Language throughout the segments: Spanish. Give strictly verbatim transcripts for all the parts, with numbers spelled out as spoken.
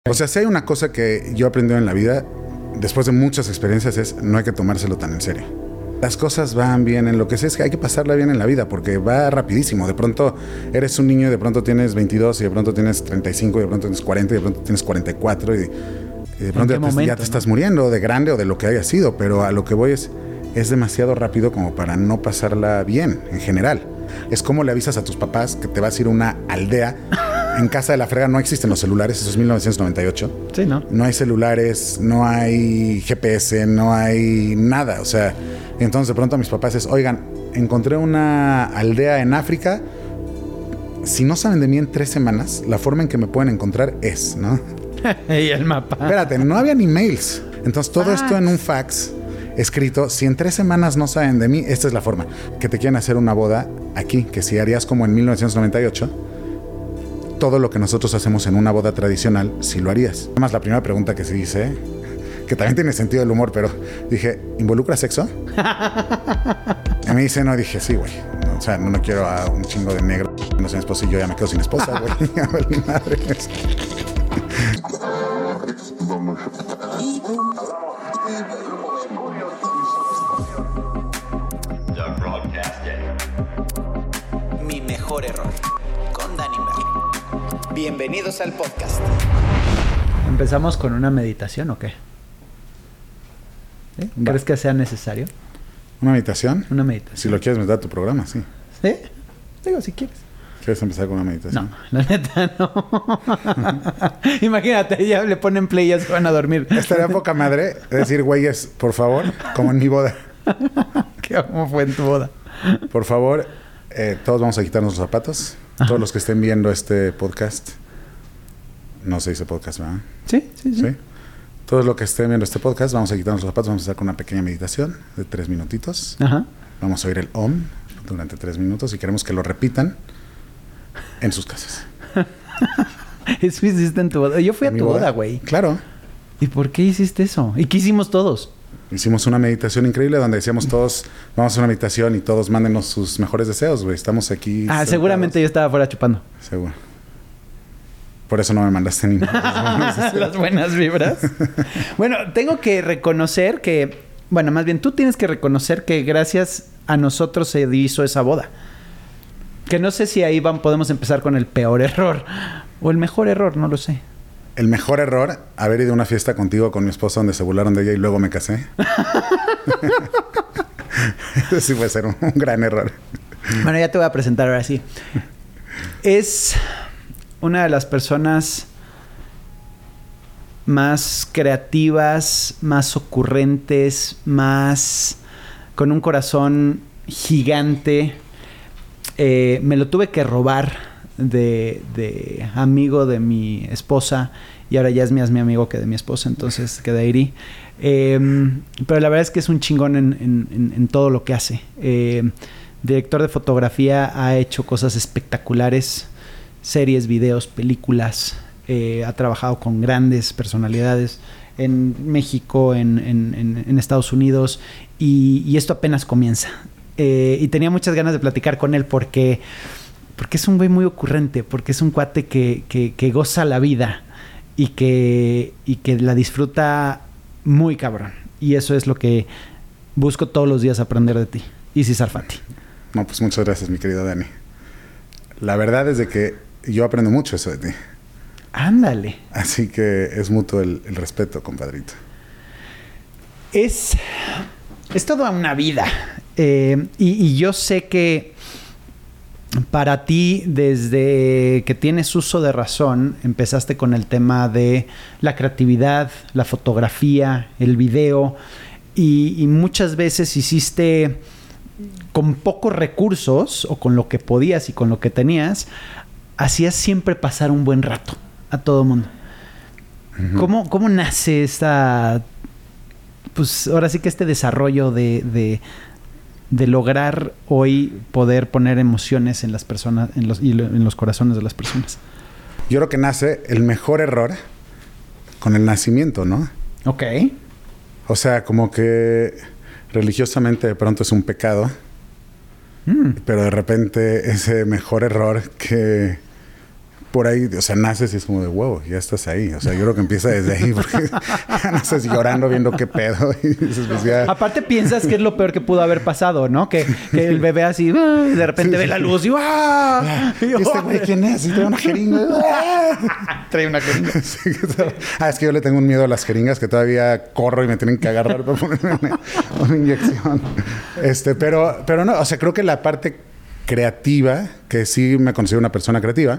O sea, si hay una cosa que yo he aprendido en la vida, después de muchas experiencias, es no hay que tomárselo tan en serio. Las cosas van bien, en lo que sé es que hay que pasarla bien en la vida, porque va rapidísimo. De pronto eres un niño y de pronto tienes veintidós, y de pronto tienes treinta y cinco, y de pronto tienes cuarenta, y de pronto tienes cuarenta y cuatro, y, y de pronto ya, momento, te, ya te ¿no? estás muriendo de grande o de lo que haya sido. Pero a lo que voy es, es demasiado rápido como para no pasarla bien, en general. Es como le avisas a tus papás que te vas a ir a una aldea. En casa de la frega no existen los celulares, eso es mil novecientos noventa y ocho. Sí, ¿no? No hay celulares, no hay G P S, no hay nada. O sea, entonces de pronto a mis papás es, oigan, encontré una aldea en África. Si no saben de mí en tres semanas, la forma en que me pueden encontrar es, ¿no? Y el mapa. Espérate, no había ni mails. Entonces todo fax. Esto en un fax escrito, si en tres semanas no saben de mí, esta es la forma. Que te quieren hacer una boda aquí, que si harías como en mil novecientos noventa y ocho... todo lo que nosotros hacemos en una boda tradicional, si lo harías. Además, la primera pregunta que se dice, que también tiene sentido del humor, pero dije, ¿involucra sexo? Y me dice, no, dije, sí, güey. No, o sea, no, no quiero a un chingo de negro. No sé, mi esposo y yo ya me quedo sin esposa, güey. Mi madre. Mi mejor error. Bienvenidos al podcast. ¿Empezamos con una meditación o qué? ¿Sí? ¿Crees que sea necesario? ¿Una meditación? Una meditación. Si lo quieres meter a tu programa, sí. ¿Sí? Digo, si quieres. ¿Quieres empezar con una meditación? No, la neta no. Imagínate, ya le ponen play y ya se van a dormir. Estaría poca madre decir, güeyes, por favor, como en mi boda. ¿Cómo fue en tu boda? Por favor, eh, todos vamos a quitarnos los zapatos. Ajá. Todos los que estén viendo este podcast, no se dice podcast, ¿verdad? Sí, sí, sí, sí. Todos los que estén viendo este podcast, vamos a quitarnos los zapatos, vamos a hacer con una pequeña meditación de tres minutitos. Ajá. Vamos a oír el Om durante tres minutos y queremos que lo repitan en sus casas. Eso hiciste en tu boda. Yo fui a tu boda, güey. Claro. ¿Y por qué hiciste eso? ¿Y qué hicimos todos? Hicimos una meditación increíble donde decíamos todos, vamos a hacer una meditación y todos mándenos sus mejores deseos, güey. Estamos aquí. Ah, sentados. Seguramente yo estaba afuera chupando. Seguro. Por eso no me mandaste ni las buenas vibras. Bueno, tengo que reconocer que, bueno, más bien tú tienes que reconocer que gracias a nosotros se hizo esa boda. Que no sé si ahí van, podemos empezar con el peor error o el mejor error, no lo sé. El mejor error, haber ido a una fiesta contigo con mi esposa donde se burlaron de ella y luego me casé. Eso sí puede ser un, un gran error. Bueno, ya te voy a presentar ahora sí. Es una de las personas más creativas, más ocurrentes, más con un corazón gigante. Eh, me lo tuve que robar de, de amigo de mi esposa y ahora ya es más mi amigo que de mi esposa, entonces que de Airi. Eh, pero la verdad es que es un chingón en, en, en todo lo que hace. Eh, director de fotografía, ha hecho cosas espectaculares, series, videos, películas. Eh, ha trabajado con grandes personalidades en México, en, en, en, en Estados Unidos y, y esto apenas comienza. Eh, y tenía muchas ganas de platicar con él porque... Porque es un güey muy ocurrente, porque es un cuate que, que, que goza la vida y que, y que la disfruta muy cabrón. Y eso es lo que busco todos los días aprender de ti. Isis Sarfati. No, pues muchas gracias, mi querido Dani. La verdad es de que yo aprendo mucho eso de ti. Ándale. Así que es mutuo el, el respeto, compadrito. Es, es toda una vida. Eh, y, y yo sé que... Para ti, desde que tienes uso de razón, empezaste con el tema de la creatividad, la fotografía, el video, y, y muchas veces hiciste con pocos recursos, o con lo que podías y con lo que tenías, hacías siempre pasar un buen rato a todo mundo. Uh-huh. ¿Cómo, cómo nace esta, pues ahora sí que este desarrollo de... de de lograr hoy poder poner emociones en las personas, en los, y en los corazones de las personas? Yo creo que nace el mejor error con el nacimiento, ¿no? Ok. O sea, como que religiosamente de pronto es un pecado, mm. pero de repente ese mejor error que, por ahí, o sea, naces y es como de wow, ya estás ahí. O sea, yo creo que empieza desde ahí porque ya naces llorando viendo qué pedo. Y dices, pues ya... Aparte piensas que es lo peor que pudo haber pasado, ¿no? Que, que el bebé así, y de repente sí, ve sí, la luz y ¡ah! ¿Y este güey quién es? Y trae una jeringa. Trae una jeringa. Sí, ah, es que yo le tengo un miedo a las jeringas que todavía corro y me tienen que agarrar para ponerme una, una inyección. Este, pero, pero no, o sea, creo que la parte creativa, que sí me considero una persona creativa,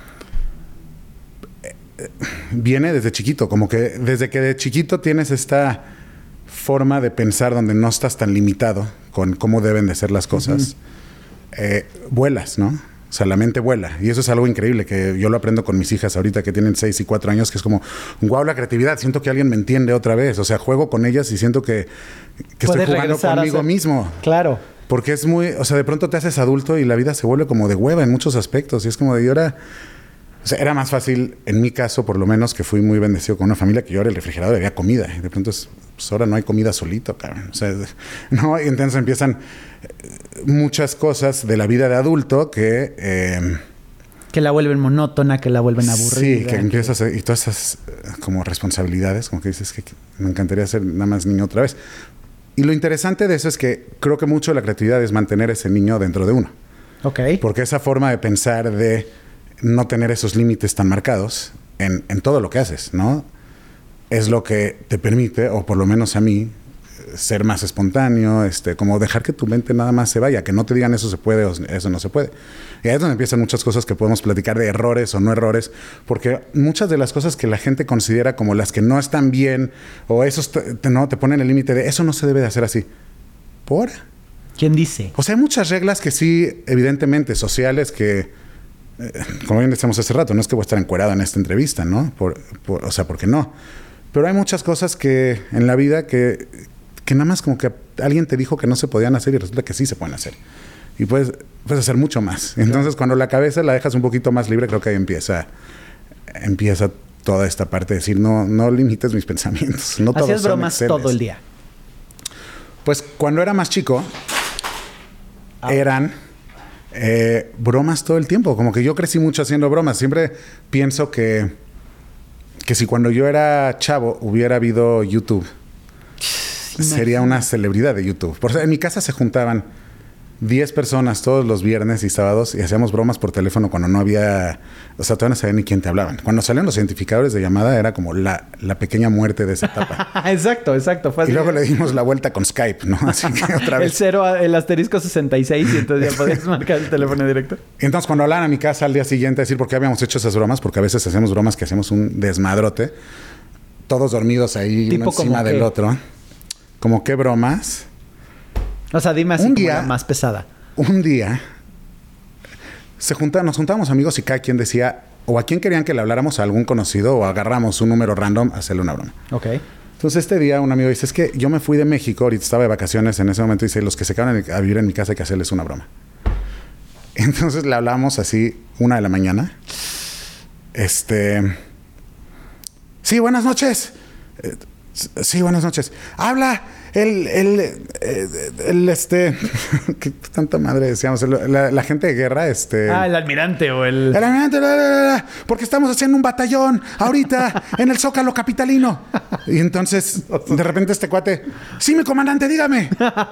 viene desde chiquito, como que desde que de chiquito tienes esta forma de pensar donde no estás tan limitado con cómo deben de ser las cosas, uh-huh. eh, vuelas, ¿no? O sea, la mente vuela. Y eso es algo increíble que yo lo aprendo con mis hijas ahorita que tienen seis y cuatro años, que es como, wow, la creatividad. Siento que alguien me entiende otra vez. O sea, juego con ellas y siento que, que estoy jugando conmigo ser... mismo. Claro. Porque es muy... O sea, de pronto te haces adulto y la vida se vuelve como de hueva en muchos aspectos. Y es como de, y ahora... O sea, era más fácil, en mi caso, por lo menos, que fui muy bendecido con una familia que yo era el refrigerador y había comida. Y de pronto, es, pues ahora no hay comida solito, cabrón. O sea, no, y entonces empiezan muchas cosas de la vida de adulto que... Eh, que la vuelven monótona, que la vuelven aburrida. Sí, que empiezas a... Y todas esas como responsabilidades, como que dices que me encantaría ser nada más niño otra vez. Y lo interesante de eso es que creo que mucho de la creatividad es mantener ese niño dentro de uno. Ok. Porque esa forma de pensar de... no tener esos límites tan marcados en, en todo lo que haces, ¿no? Es lo que te permite, o por lo menos a mí, ser más espontáneo, este, como dejar que tu mente nada más se vaya, que no te digan eso se puede o eso no se puede. Y ahí es donde empiezan muchas cosas que podemos platicar de errores o no errores, porque muchas de las cosas que la gente considera como las que no están bien, o esos te, te, no, te ponen el límite de eso no se debe de hacer así. ¿Por? ¿Quién dice? O sea, hay muchas reglas que sí, evidentemente, sociales que... Eh, como bien decíamos hace rato, no es que voy a estar encuerado en esta entrevista, ¿no? Por, por, o sea, porque no. Pero hay muchas cosas que en la vida que, que nada más como que alguien te dijo que no se podían hacer y resulta que sí se pueden hacer. Y puedes, puedes hacer mucho más. Entonces, cuando la cabeza la dejas un poquito más libre, creo que ahí empieza, empieza toda esta parte de decir, no, no limites mis pensamientos. No todos ¿hacías son bromas exceles. todo el día? Pues cuando era más chico, ah. eran... Eh, bromas todo el tiempo, como que yo crecí mucho haciendo bromas. Siempre pienso que que si cuando yo era chavo hubiera habido YouTube, sería una celebridad de YouTube. Por, en mi casa se juntaban diez personas todos los viernes y sábados y hacíamos bromas por teléfono cuando no había... O sea, todavía no sabía ni quién te hablaban. Cuando salían los identificadores de llamada era como la, la pequeña muerte de esa etapa. Exacto, exacto. Fue así. Y luego le dimos la vuelta con Skype, ¿no? Así que otra vez. El cero, el asterisco sesenta y seis y entonces ya podías marcar el teléfono directo. Y entonces cuando hablaban a mi casa al día siguiente a decir por qué habíamos hecho esas bromas, porque a veces hacemos bromas que hacemos un desmadrote, todos dormidos ahí uno encima del otro. Como qué bromas... O sea, dime así un como día, la más pesada. Un día se junta, nos juntábamos amigos y cada quien decía o a quién querían que le habláramos, a algún conocido, o agarramos un número random a hacerle una broma. Ok. Entonces este día un amigo dice, es que yo me fui de México, ahorita estaba de vacaciones en ese momento, y dice, los que se quedan a vivir en mi casa hay que hacerles una broma. Entonces le hablamos así una de la mañana. Este... Sí, buenas noches. Eh, sí, buenas noches. Habla... El, el, el, el, este... ¿Qué tanta madre decíamos? La, la gente de guerra, este... Ah, el almirante o el... El almirante, la, la, la, porque estamos haciendo un batallón ahorita en el Zócalo capitalino. Y entonces, de repente este cuate... Sí, mi comandante, dígame.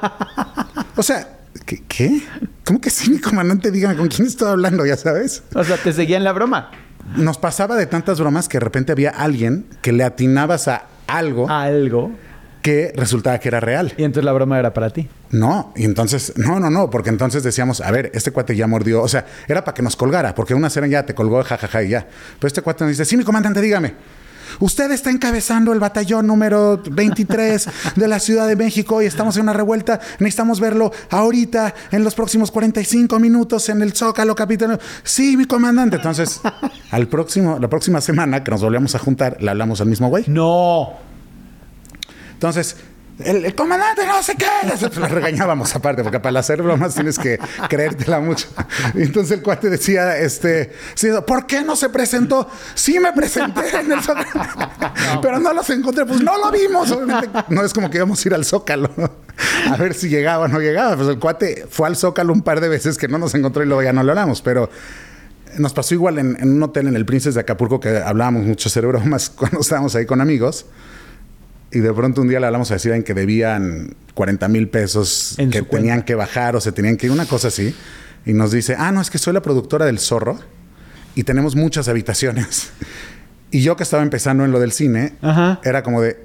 O sea, ¿qué? ¿qué? ¿Cómo que sí, mi comandante, dígame? ¿Con quién estoy hablando? Ya sabes. O sea, te seguía en la broma. Nos pasaba de tantas bromas que de repente había alguien que le atinabas a algo... A algo... que resultaba que era real. Y entonces la broma era para ti. No, y entonces, no, no, no, porque entonces decíamos, a ver, este cuate ya mordió, o sea, era para que nos colgara, porque una cena ya te colgó, jajaja, ja, ja, y ya. Pero este cuate nos dice, sí, mi comandante, dígame, usted está encabezando el batallón número veintitrés de la Ciudad de México y estamos en una revuelta, necesitamos verlo ahorita, en los próximos cuarenta y cinco minutos en el Zócalo capitalino. Sí, mi comandante. Entonces, al próximo, la próxima semana que nos volvíamos a juntar, le hablamos al mismo güey. No. Entonces, el, el comandante no sé qué. Le regañábamos aparte, porque para hacer bromas tienes que creértela mucho. Y entonces el cuate decía, este, ¿por qué no se presentó? Sí me presenté en el Zócalo, no. Pero no los encontré. Pues no lo vimos. Obviamente no es como que íbamos a ir al Zócalo a ver si llegaba o no llegaba. Pues el cuate fue al Zócalo un par de veces que no nos encontró y luego ya no lo hablamos. Pero nos pasó igual en, en un hotel en el Princess de Acapulco, que hablábamos mucho hacer bromas cuando estábamos ahí con amigos. Y de pronto un día le hablamos a decir en que debían cuarenta mil pesos En que su cuenta. tenían que bajar o se tenían que ir, una cosa así. Y nos dice, ah, no, es que soy la productora del Zorro y tenemos muchas habitaciones. Y yo que estaba empezando en lo del cine, Ajá. era como de,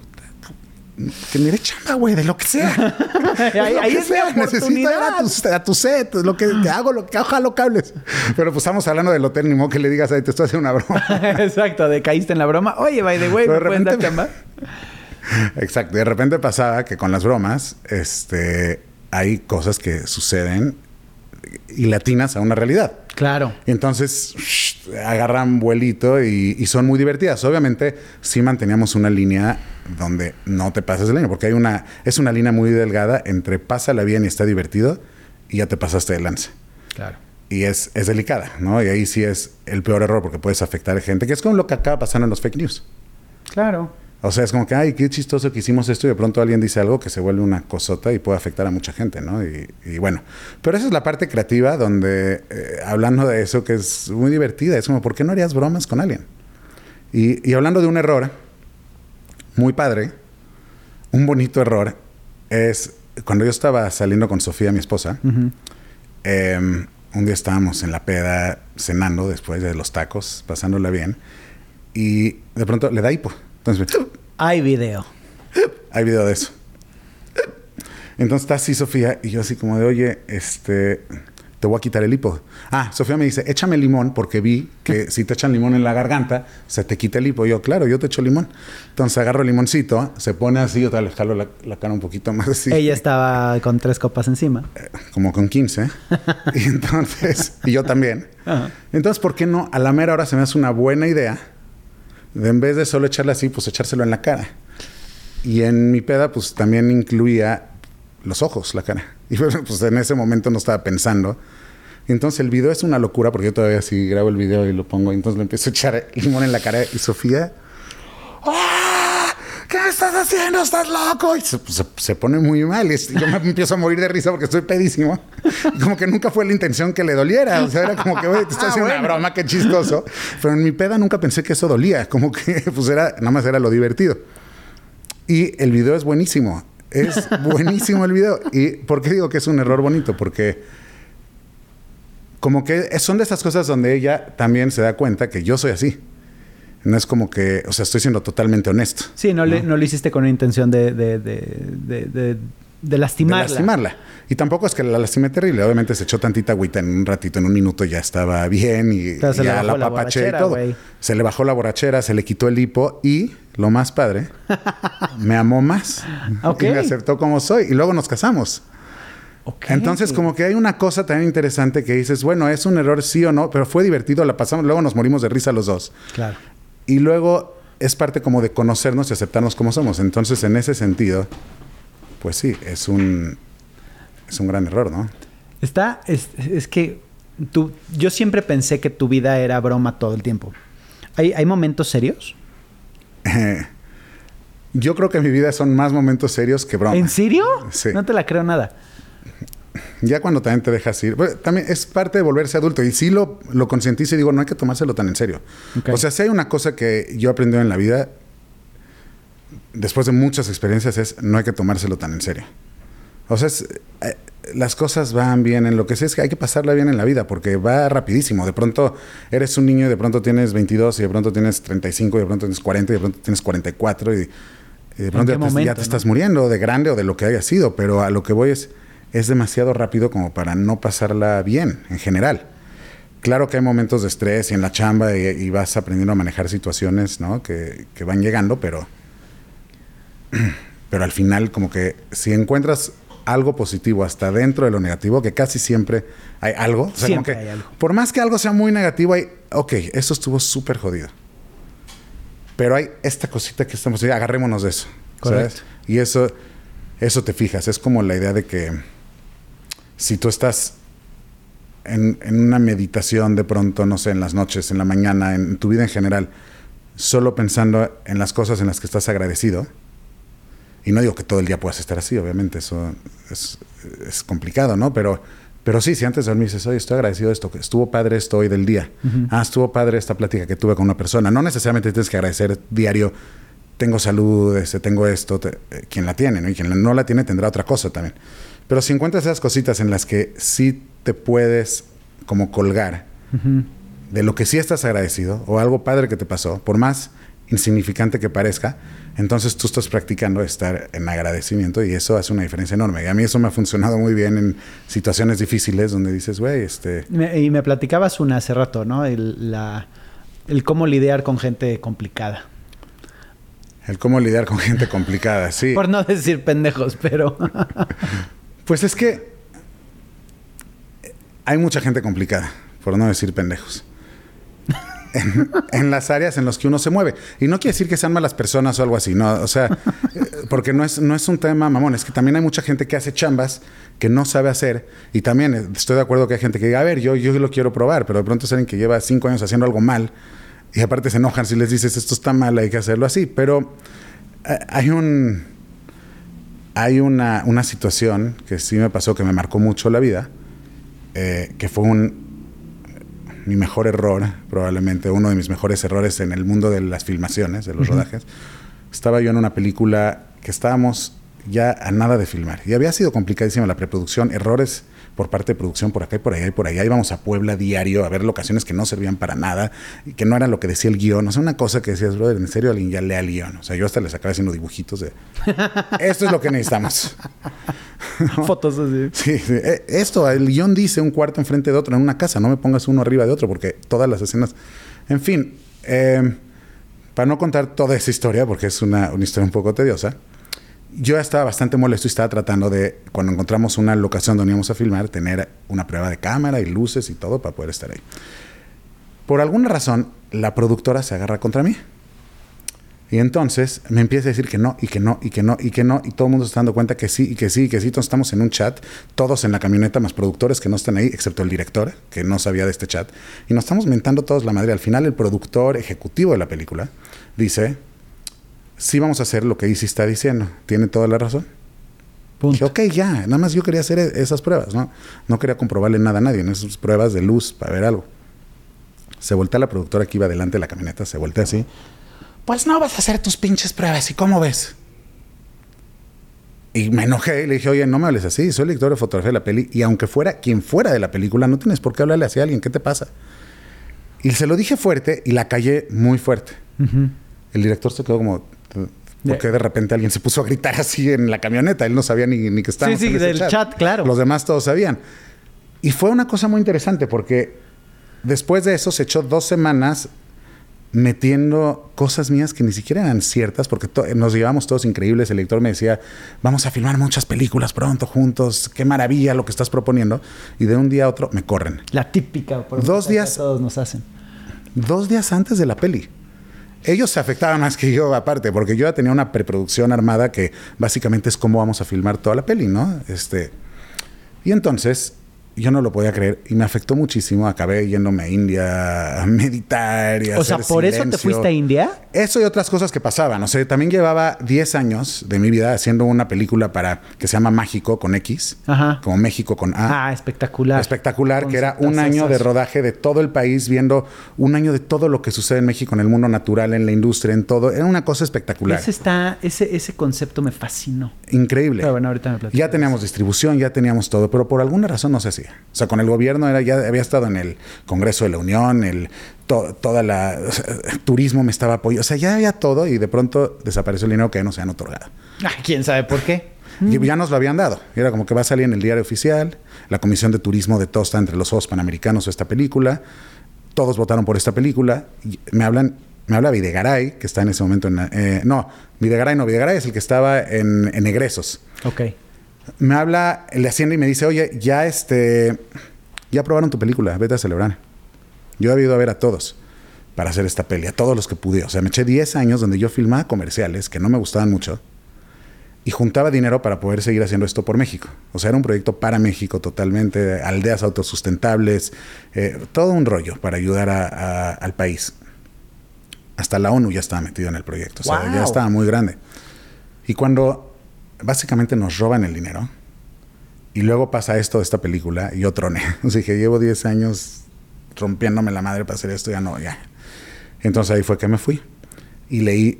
que me dé chamba, güey, de lo que sea. Ahí, Lo ahí que es mi sea. Necesito ir oportunidad. a tu, a tu set, lo que te hago, lo que jalo cables. Pero pues estamos hablando del hotel, ni modo que le digas, ay, te estoy haciendo una broma. Exacto, de caíste en la broma. Oye, by the way, Pero ¿me de pueden dar repente- chamba? Exacto. De repente pasaba que con las bromas, este, hay cosas que suceden y latinas a una realidad. Claro. Y entonces shh, agarran vuelito y, y son muy divertidas. Obviamente sí manteníamos una línea donde no te pases de línea, porque hay una, es una línea muy delgada entre pásala bien y está divertido y ya te pasaste de lanza. Claro. Y es, es delicada, ¿no? Y ahí sí es el peor error porque puedes afectar a gente, que es como lo que acaba pasando en los fake news. Claro. O sea, es como que, ay, qué chistoso que hicimos esto y de pronto alguien dice algo que se vuelve una cosota y puede afectar a mucha gente, ¿no? Y, y bueno, pero esa es la parte creativa donde, eh, hablando de eso, que es muy divertida, es como, ¿por qué no harías bromas con alguien? Y, y hablando de un error muy padre, un bonito error, es cuando yo estaba saliendo con Sofía, mi esposa, Uh-huh. eh, un día estábamos en la peda cenando después de los tacos, pasándola bien, y de pronto le da hipo. Entonces, Hay video. hay video de eso. Entonces está así Sofía y yo así como de, oye, este, te voy a quitar el hipo. Ah, Sofía me dice, échame limón porque vi que si te echan limón en la garganta, se te quita el hipo. Y yo, claro, yo te echo limón. Entonces agarro el limoncito, se pone así, yo le jalo la, la cara un poquito más así. Ella estaba con tres copas encima. Como con quince. Y entonces, y yo también. Ajá. Entonces, ¿por qué no? A la mera hora se me hace una buena idea de en vez de solo echarle así, pues echárselo en la cara. Y en mi peda, pues también incluía los ojos, la cara. Y pues en ese momento no estaba pensando. Y entonces el video es una locura porque yo todavía sí grabo el video y lo pongo. Y entonces le empiezo a echar limón en la cara. Y Sofía, ¡ah! ¿Qué estás haciendo? ¿Estás loco? Y se, se, se pone muy mal. Y yo me empiezo a morir de risa porque estoy pedísimo. Y como que nunca fue la intención que le doliera. O sea, era como que, güey, te estoy Ah, haciendo bueno. una broma, qué chistoso. Pero en mi peda nunca pensé que eso dolía. Como que, pues era, nada más era lo divertido. Y el video es buenísimo. Es buenísimo el video. ¿Y por qué digo que es un error bonito? Porque como que son de esas cosas donde ella también se da cuenta que yo soy así. No es como que, o sea, estoy siendo totalmente honesto. Sí, no, Le, no lo hiciste con la intención de, de, de, de, de, de lastimarla. De lastimarla. Y tampoco es que la lastimé terrible. Obviamente se echó tantita agüita en un ratito, en un minuto ya estaba bien y Pero se le ya bajó la la papaché y borrachera, todo. güey. Se le bajó la borrachera, se le quitó el hipo y, lo más padre, me amó más. Ok. Y me aceptó como soy. Y luego nos casamos. Ok. Entonces, como que hay una cosa tan interesante que dices, bueno, es un error sí o no, pero fue divertido, la pasamos, luego nos morimos de risa los dos. Claro. Y luego es parte como de conocernos y aceptarnos como somos. Entonces, en ese sentido, pues sí, es un, es un gran error, ¿no? Está, es, es que tú, yo siempre pensé que tu vida era broma todo el tiempo. ¿Hay, hay momentos serios? Eh, yo creo que en mi vida son más momentos serios que bromas. ¿En serio? Sí. No te la creo nada. Ya cuando también te dejas ir. Bueno, también es parte de volverse adulto. Y sí lo, lo concientizo y digo, no hay que tomárselo tan en serio. Okay. O sea, si hay una cosa que yo he aprendido en la vida, después de muchas experiencias, es no hay que tomárselo tan en serio. O sea, es, eh, las cosas van bien en lo que sé, es que hay que pasarla bien en la vida porque va rapidísimo. De pronto eres un niño y de pronto tienes veintidós y de pronto tienes treinta y cinco y de pronto tienes cuarenta y de pronto tienes cuarenta y cuatro y, y de pronto ya, qué te, momento, ya te ¿no? estás muriendo de grande o de lo que haya sido. Pero a lo que voy es, es demasiado rápido como para no pasarla bien en general. Claro que hay momentos de estrés y en la chamba y, y vas aprendiendo a manejar situaciones, ¿no? que, que van llegando, pero, pero al final como que si encuentras algo positivo hasta dentro de lo negativo, que casi siempre hay algo. O sea, Siempre como que, hay algo. por más que algo sea muy negativo, hay, ok, eso estuvo súper jodido. Pero hay esta cosita que estamos, agarrémonos de eso. Correcto. ¿Sabes? Y eso, eso te fijas. Es como la idea de que si tú estás en, en una meditación de pronto, no sé, en las noches, en la mañana, en tu vida en general, solo pensando en las cosas en las que estás agradecido. Y no digo que todo el día puedas estar así, obviamente, eso es, es complicado, ¿no? Pero Pero sí, si antes de dormir dices, oye, estoy agradecido de esto, que estuvo padre esto hoy del día. Uh-huh. Ah, estuvo padre esta plática que tuve con una persona. No necesariamente tienes que agradecer diario, tengo salud, este, tengo esto. Te, eh, quien la tiene, ¿no? Y quien no la tiene tendrá otra cosa también. Pero si encuentras esas cositas en las que sí te puedes como colgar uh-huh. de lo que sí estás agradecido o algo padre que te pasó, por más insignificante que parezca, entonces tú estás practicando estar en agradecimiento y eso hace una diferencia enorme. Y a mí eso me ha funcionado muy bien en situaciones difíciles donde dices, güey, este... Me, y me platicabas una hace rato, ¿no? El, la, el cómo lidiar con gente complicada. El cómo lidiar con gente complicada, sí. Por no decir pendejos, pero... Pues es que hay mucha gente complicada, por no decir pendejos. En, en las áreas en las que uno se mueve. Y no quiere decir que sean malas personas o algo así, no, o sea, porque no es, no es un tema mamón, es que también hay mucha gente que hace chambas que no sabe hacer, y también estoy de acuerdo que hay gente que diga, a ver, yo, yo lo quiero probar, pero de pronto es alguien que lleva cinco años haciendo algo mal, y aparte se enojan si les dices, esto está mal, hay que hacerlo así, pero eh, hay un hay una, una situación que sí me pasó, que me marcó mucho la vida, eh, que fue un mi mejor error, probablemente uno de mis mejores errores en el mundo de las filmaciones, de los uh-huh. rodajes. Estaba yo en una película que estábamos ya a nada de filmar. Y había sido complicadísima la preproducción, errores por parte de producción por acá y por allá y por allá. Íbamos a Puebla diario a ver locaciones que no servían para nada y que no eran lo que decía el guión. O sea, una cosa que decías, brother, en serio alguien ya lea el guión. O sea, yo hasta les acabé haciendo dibujitos de... Esto es lo que necesitamos. ¿No? Fotos así. Sí, sí. Esto, el guión dice un cuarto enfrente de otro en una casa. No me pongas uno arriba de otro porque todas las escenas... En fin, eh, para no contar toda esa historia, porque es una, una historia un poco tediosa, yo estaba bastante molesto y estaba tratando de, cuando encontramos una locación donde íbamos a filmar, tener una prueba de cámara y luces y todo para poder estar ahí. Por alguna razón, la productora se agarra contra mí. Y entonces me empieza a decir que no, y que no, y que no, y que no, y todo el mundo se está dando cuenta que sí, y que sí, y que sí. Entonces estamos en un chat, todos en la camioneta, más productores que no están ahí, excepto el director, que no sabía de este chat. Y nos estamos mentando todos la madre. Al final, el productor ejecutivo de la película dice... Sí, vamos a hacer lo que Izzy está diciendo. Tiene toda la razón. Punto. Dije, ok, ya. Nada más yo quería hacer esas pruebas, ¿no? No quería comprobarle nada a nadie en esas pruebas de luz para ver algo. Se voltea la productora que iba delante de la camioneta, se voltea así. Pues no vas a hacer tus pinches pruebas. ¿Y cómo ves? Y me enojé y le dije, oye, no me hables así. Soy el director de fotografía de la peli. Y aunque fuera quien fuera de la película, no tienes por qué hablarle así a alguien. ¿Qué te pasa? Y se lo dije fuerte y la callé muy fuerte. Uh-huh. El director se quedó como... Porque de repente alguien se puso a gritar así en la camioneta. Él no sabía ni, ni que estábamos sí, sí, en ese del chat. chat, claro. Los demás todos sabían. Y fue una cosa muy interesante porque después de eso se echó dos semanas metiendo cosas mías que ni siquiera eran ciertas porque to- nos llevamos todos increíbles. El director me decía, vamos a filmar muchas películas pronto juntos. Qué maravilla lo que estás proponiendo. Y de un día a otro me corren. La típica. Por dos días. Todos nos hacen. Dos días antes de la peli. Ellos se afectaban más que yo aparte, porque yo ya tenía una preproducción armada que básicamente es cómo vamos a filmar toda la peli, ¿no? Este, y entonces yo no lo podía creer y me afectó muchísimo. Acabé yéndome a India a meditar y a O hacer sea, ¿por silencio. eso te fuiste a India? Eso y otras cosas que pasaban. O sea, también llevaba diez años de mi vida haciendo una película para que se llama Mágico con X, Ajá. como México con A. Ah, espectacular. Espectacular, que era un año de rodaje de todo el país, viendo un año de todo lo que sucede en México, en el mundo natural, en la industria, en todo. Era una cosa espectacular. Ese, está, ese, ese concepto me fascinó. Increíble. Pero bueno, ahorita me platicas. Ya teníamos distribución, ya teníamos todo, pero por alguna razón no se hacía. O sea, con el gobierno era, ya había estado en el Congreso de la Unión, el to, toda la o sea, turismo me estaba apoyando. O sea, ya había todo y de pronto desapareció el dinero que ya nos habían otorgado. Ah, ¿quién sabe por qué? Y ya nos lo habían dado. Y era como que va a salir en el diario oficial. La Comisión de Turismo de Tosta entre los Juegos Panamericanos o esta película. Todos votaron por esta película. Y me hablan, me habla Videgaray, que está en ese momento en... Eh, no, Videgaray no. Videgaray es el que estaba en, en egresos. Ok. Me habla el de Hacienda y me dice, oye, ya este... Ya aprobaron tu película, vete a celebrar. Yo he ido a ver a todos para hacer esta peli, a todos los que pude. O sea, me eché diez años donde yo filmaba comerciales que no me gustaban mucho y juntaba dinero para poder seguir haciendo esto por México. O sea, era un proyecto para México totalmente, aldeas autosustentables, eh, todo un rollo para ayudar a, a, al país. Hasta la ONU ya estaba metido en el proyecto. O sea, wow. Ya estaba muy grande. Y cuando básicamente nos roban el dinero, Y luego pasa esto de esta película y yo troné. O sea, dije, llevo diez años rompiéndome la madre para hacer esto, ya no, ya. Entonces ahí fue que me fui. Y leí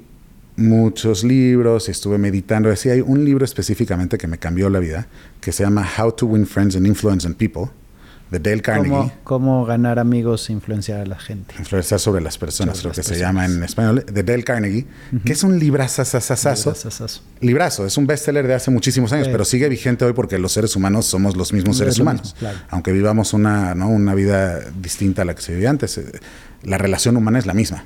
muchos libros, estuve meditando. Decía, hay un libro específicamente que me cambió la vida, que se llama How to Win Friends and Influence People, de Dale Carnegie. ¿Cómo, cómo ganar amigos e influenciar a la gente? Influenciar sobre las personas, sobre creo las que personas. se llama en español, de Dale Carnegie, uh-huh. que es un librazazazazo. Librazazazo. Librazo, es un bestseller de hace muchísimos años, Sí. pero sigue vigente hoy porque los seres humanos somos los mismos Es seres lo humanos. mismo, claro. Aunque vivamos una, ¿no? una vida distinta a la que se vivía antes, eh, la relación humana es la misma.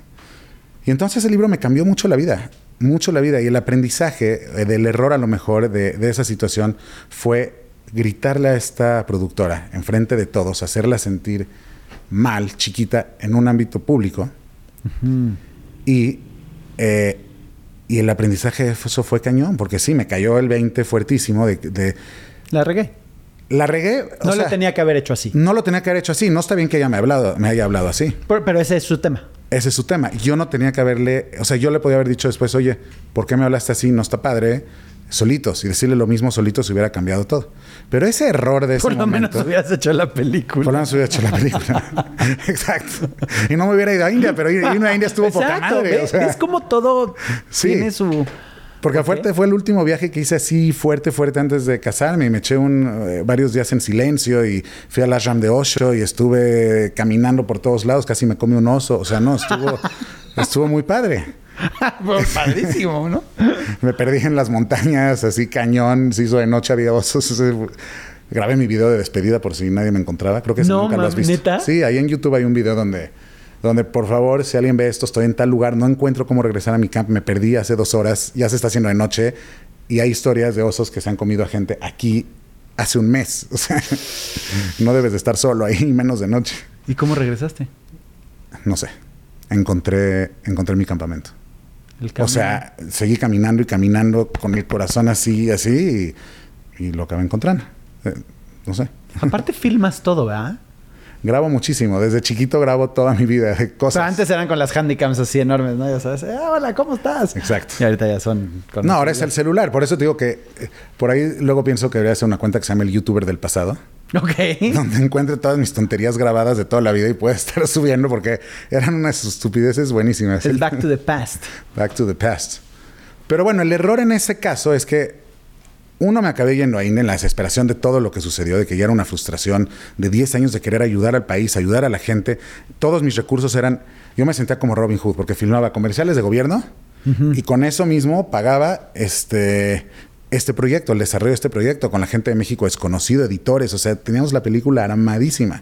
Y entonces el libro me cambió mucho la vida, mucho la vida. Y el aprendizaje eh, del error a lo mejor de, de esa situación fue gritarle a esta productora enfrente de todos, hacerla sentir mal, chiquita, en un ámbito público. Uh-huh. Y, eh, y el aprendizaje de eso fue cañón, porque sí, me cayó el veinte fuertísimo de... de La regué. La regué. No sea, lo tenía que haber hecho así. No lo tenía que haber hecho así. No está bien que ella me, hablado, me haya hablado así. Pero, pero ese es su tema. Ese es su tema. Yo no tenía que haberle... O sea, yo le podía haber dicho después, oye, ¿por qué me hablaste así? No está padre. Solitos. Y decirle lo mismo solitos hubiera cambiado todo. Pero ese error de ese Por lo momento... menos hubieras hecho la película. Por lo menos hubiera hecho la película. Exacto. Y no me hubiera ido a India, pero irme a India estuvo Exacto, poca madre. ¿ves? O sea, es como todo sí. tiene su... Porque Okay. fuerte fue el último viaje que hice así fuerte, fuerte antes de casarme. Y me eché un, eh, varios días en silencio y fui al ashram de Osho y estuve caminando por todos lados. Casi me comí un oso. O sea, no, estuvo, estuvo muy padre. Bueno, padrísimo, ¿no? Me perdí en las montañas, así cañón. Se hizo de noche, había osos. Grabé mi video de despedida por si nadie me encontraba. Creo que ese no, nunca ma, lo has visto. ¿neta? Sí, ahí en YouTube hay un video donde... donde por favor, si alguien ve esto, estoy en tal lugar, no encuentro cómo regresar a mi camp, me perdí hace dos horas, ya se está haciendo de noche y hay historias de osos que se han comido a gente aquí hace un mes. O sea, no debes de estar solo ahí, menos de noche. ¿Y cómo regresaste? No sé, encontré, encontré mi campamento. El o sea, seguí caminando y caminando con el corazón así, así y, y lo acabé encontrando. Eh, no sé. Aparte filmas todo, ¿verdad? Grabo muchísimo. Desde chiquito grabo toda mi vida. Cosas. O sea, antes eran con las handycams así enormes, ¿no? Ya sabes, eh, hola, ¿cómo estás? Exacto. Y ahorita ya son... Con no, ahora es el celular. Por eso te digo que eh, por ahí luego pienso que debería ser una cuenta que se llama el YouTuber del pasado. Ok. Donde encuentre todas mis tonterías grabadas de toda la vida y pueda estar subiendo porque eran unas estupideces buenísimas. El Back to the Past. Back to the Past. Pero bueno, el error en ese caso es que uno, me acabé yendo ahí en la desesperación de todo lo que sucedió, de que ya era una frustración de diez años de querer ayudar al país, ayudar a la gente. Todos mis recursos eran... Yo me sentía como Robin Hood porque filmaba comerciales de gobierno uh-huh. y con eso mismo pagaba este, este proyecto, el desarrollo de este proyecto con la gente de México desconocido, editores. O sea, teníamos la película armadísima.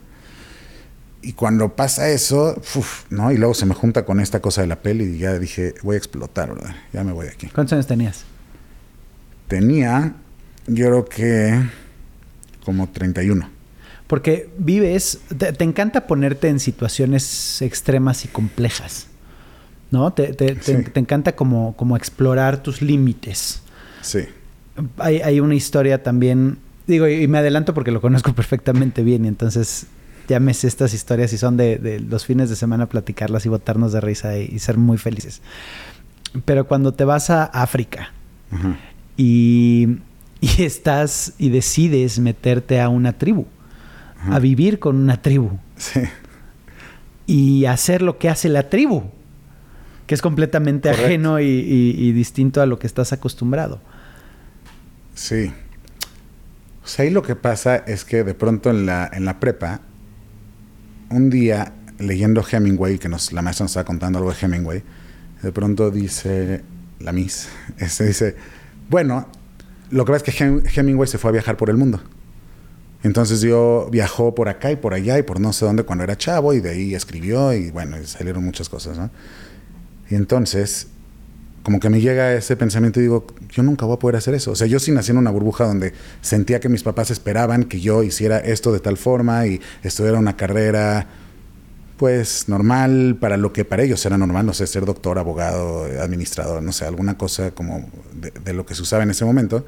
Y cuando pasa eso, uf, ¿no? Y luego se me junta con esta cosa de la peli y ya dije, voy a explotar, ¿verdad? Ya me voy de aquí. ¿Cuántos años tenías? Tenía... Yo creo que como treinta y uno. Porque vives, te, te encanta ponerte en situaciones extremas y complejas, ¿no? Te, te, Sí. te, te encanta como, como explorar tus límites. Sí. Hay, hay una historia también, digo, y me adelanto porque lo conozco perfectamente bien y entonces ya me sé estas historias y son de, de los fines de semana platicarlas y botarnos de risa y, y ser muy felices. Pero cuando te vas a África uh-huh. y... Y estás y decides meterte a una tribu, uh-huh. a vivir con una tribu. Sí. Y hacer lo que hace la tribu, que es completamente Correcto. ajeno y, y, y distinto a lo que estás acostumbrado. Sí. O sea, ahí lo que pasa es que de pronto en la, en la prepa, un día leyendo Hemingway, que nos, la maestra nos estaba contando algo de Hemingway, de pronto dice la Miss, este dice, bueno... Lo que pasa es que Hemingway se fue a viajar por el mundo. Entonces yo viajó por acá y por allá y por no sé dónde cuando era chavo y de ahí escribió y bueno, y salieron muchas cosas, ¿no? Y entonces, como que me llega ese pensamiento y digo, yo nunca voy a poder hacer eso. O sea, yo sí nací en una burbuja donde sentía que mis papás esperaban que yo hiciera esto de tal forma y estudiara una carrera... pues normal para lo que para ellos era normal, no sé, ser doctor, abogado, administrador, no sé, alguna cosa como de, de lo que se usaba en ese momento.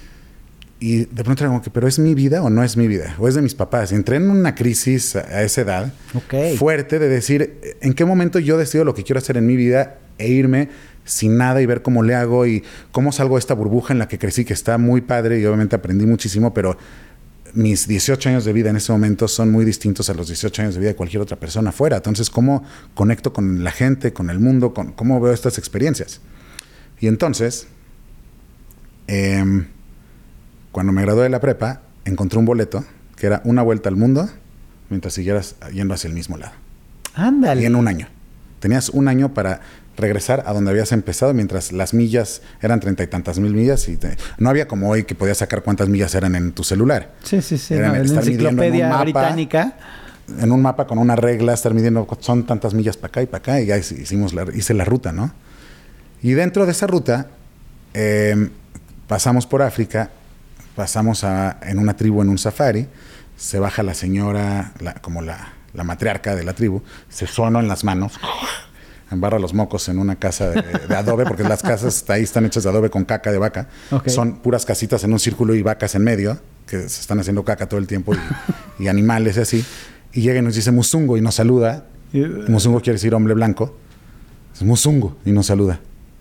Y de pronto era como que, ¿pero es mi vida o no es mi vida? ¿O es de mis papás? Y entré en una crisis a, a esa edad okay. fuerte de decir, ¿en qué momento yo decido lo que quiero hacer en mi vida e irme sin nada y ver cómo le hago y cómo salgo de esta burbuja en la que crecí, que está muy padre y obviamente aprendí muchísimo, pero mis dieciocho años de vida en este momento son muy distintos a los dieciocho años de vida de cualquier otra persona afuera. Entonces, ¿cómo conecto con la gente, con el mundo? Con, ¿Cómo veo estas experiencias? Y entonces, eh, cuando me gradué de la prepa, encontré un boleto que era una vuelta al mundo mientras siguieras yendo hacia el mismo lado. Ándale. Y en un año. Tenías un año para regresar a donde habías empezado, mientras las millas eran treinta y tantas mil millas y te, no había como hoy que podías sacar cuántas millas eran en tu celular. Sí, sí, sí. Era No, en la enciclopedia mapa, británica. En un mapa con una regla, estar midiendo son tantas millas para acá y para acá, y ya hicimos la, hice la ruta, ¿no? Y dentro de esa ruta eh, pasamos por África, pasamos a, en una tribu en un safari, se baja la señora, la, como la, la matriarca de la tribu, se sonó en las manos, embarra los mocos en una casa de, de adobe, porque las casas ahí están hechas de adobe con caca de vaca. Okay. Son puras casitas en un círculo y vacas en medio, que se están haciendo caca todo el tiempo, y, y animales y así. Y llega y nos dice Musungo y nos saluda. Musungo quiere decir hombre blanco. Es Musungo y nos saluda.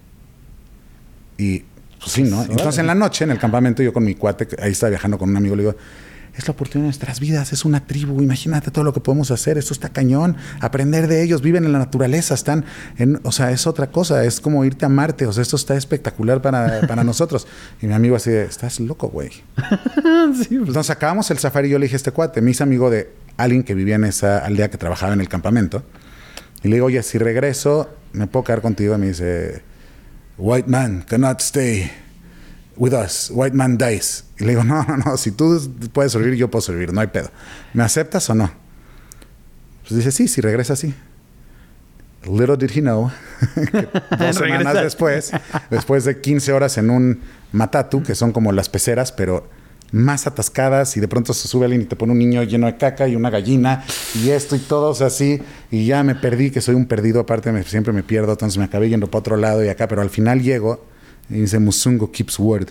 Y pues sí, ¿no? Entonces en la noche, en el campamento, yo con mi cuate, ahí estaba viajando con un amigo, le digo, es la oportunidad de nuestras vidas, es una tribu, imagínate todo lo que podemos hacer, esto está cañón, aprender de ellos, viven en la naturaleza, están en, o sea, es otra cosa, es como irte a Marte, o sea, esto está espectacular para, para nosotros. Y mi amigo así, estás loco, güey. Sí, pues. Entonces acabamos el safari y yo le dije a este cuate, me hice amigo de alguien que vivía en esa aldea que trabajaba en el campamento, y le digo, oye, si regreso, ¿me puedo quedar contigo? Y me dice, white man cannot stay with us, white man dies. Y le digo, no, no, no, si tú puedes sobrevivir, yo puedo sobrevivir, no hay pedo. ¿Me aceptas o no? Pues dice, sí, si regresa, sí. Little did he know que dos semanas después, después de quince horas en un matatu, que son como las peceras, pero más atascadas, y de pronto se sube alguien y te pone un niño lleno de caca y una gallina y esto y todo, o sea, así, y ya me perdí, que soy un perdido, aparte me, siempre me pierdo, entonces me acabé yendo para otro lado y acá, pero al final llego y dice, Musungo keeps word.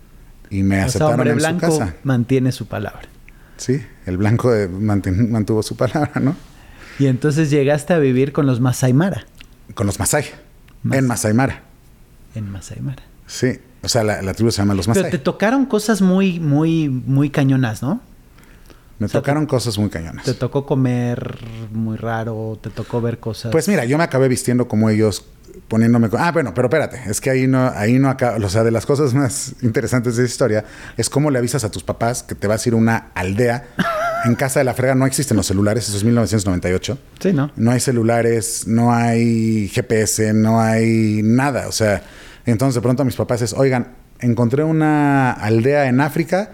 Y me o aceptaron sea, hombre en blanco su casa. Mantiene su palabra. Sí, el blanco de, manten, mantuvo su palabra, ¿no? Y entonces llegaste a vivir con los Masai Mara. Con los Masai, Mas... en Masai Mara. En Masai Mara. Sí, o sea, la, la tribu se llama los Masai. Pero te tocaron cosas muy, muy, muy cañonas, ¿no? Me o sea, tocaron te, cosas muy cañonas. Te tocó comer muy raro, te tocó ver cosas... Pues mira, yo me acabé vistiendo como ellos, poniéndome... Ah, bueno, pero espérate, es que ahí no, ahí no acaba... O sea, de las cosas más interesantes de esa historia es cómo le avisas a tus papás que te vas a ir a una aldea. En casa de la frega no existen los celulares, eso es mil novecientos noventa y ocho. Sí, ¿no? No hay celulares, no hay G P S, no hay nada. O sea, entonces de pronto mis papás es, oigan, encontré una aldea en África.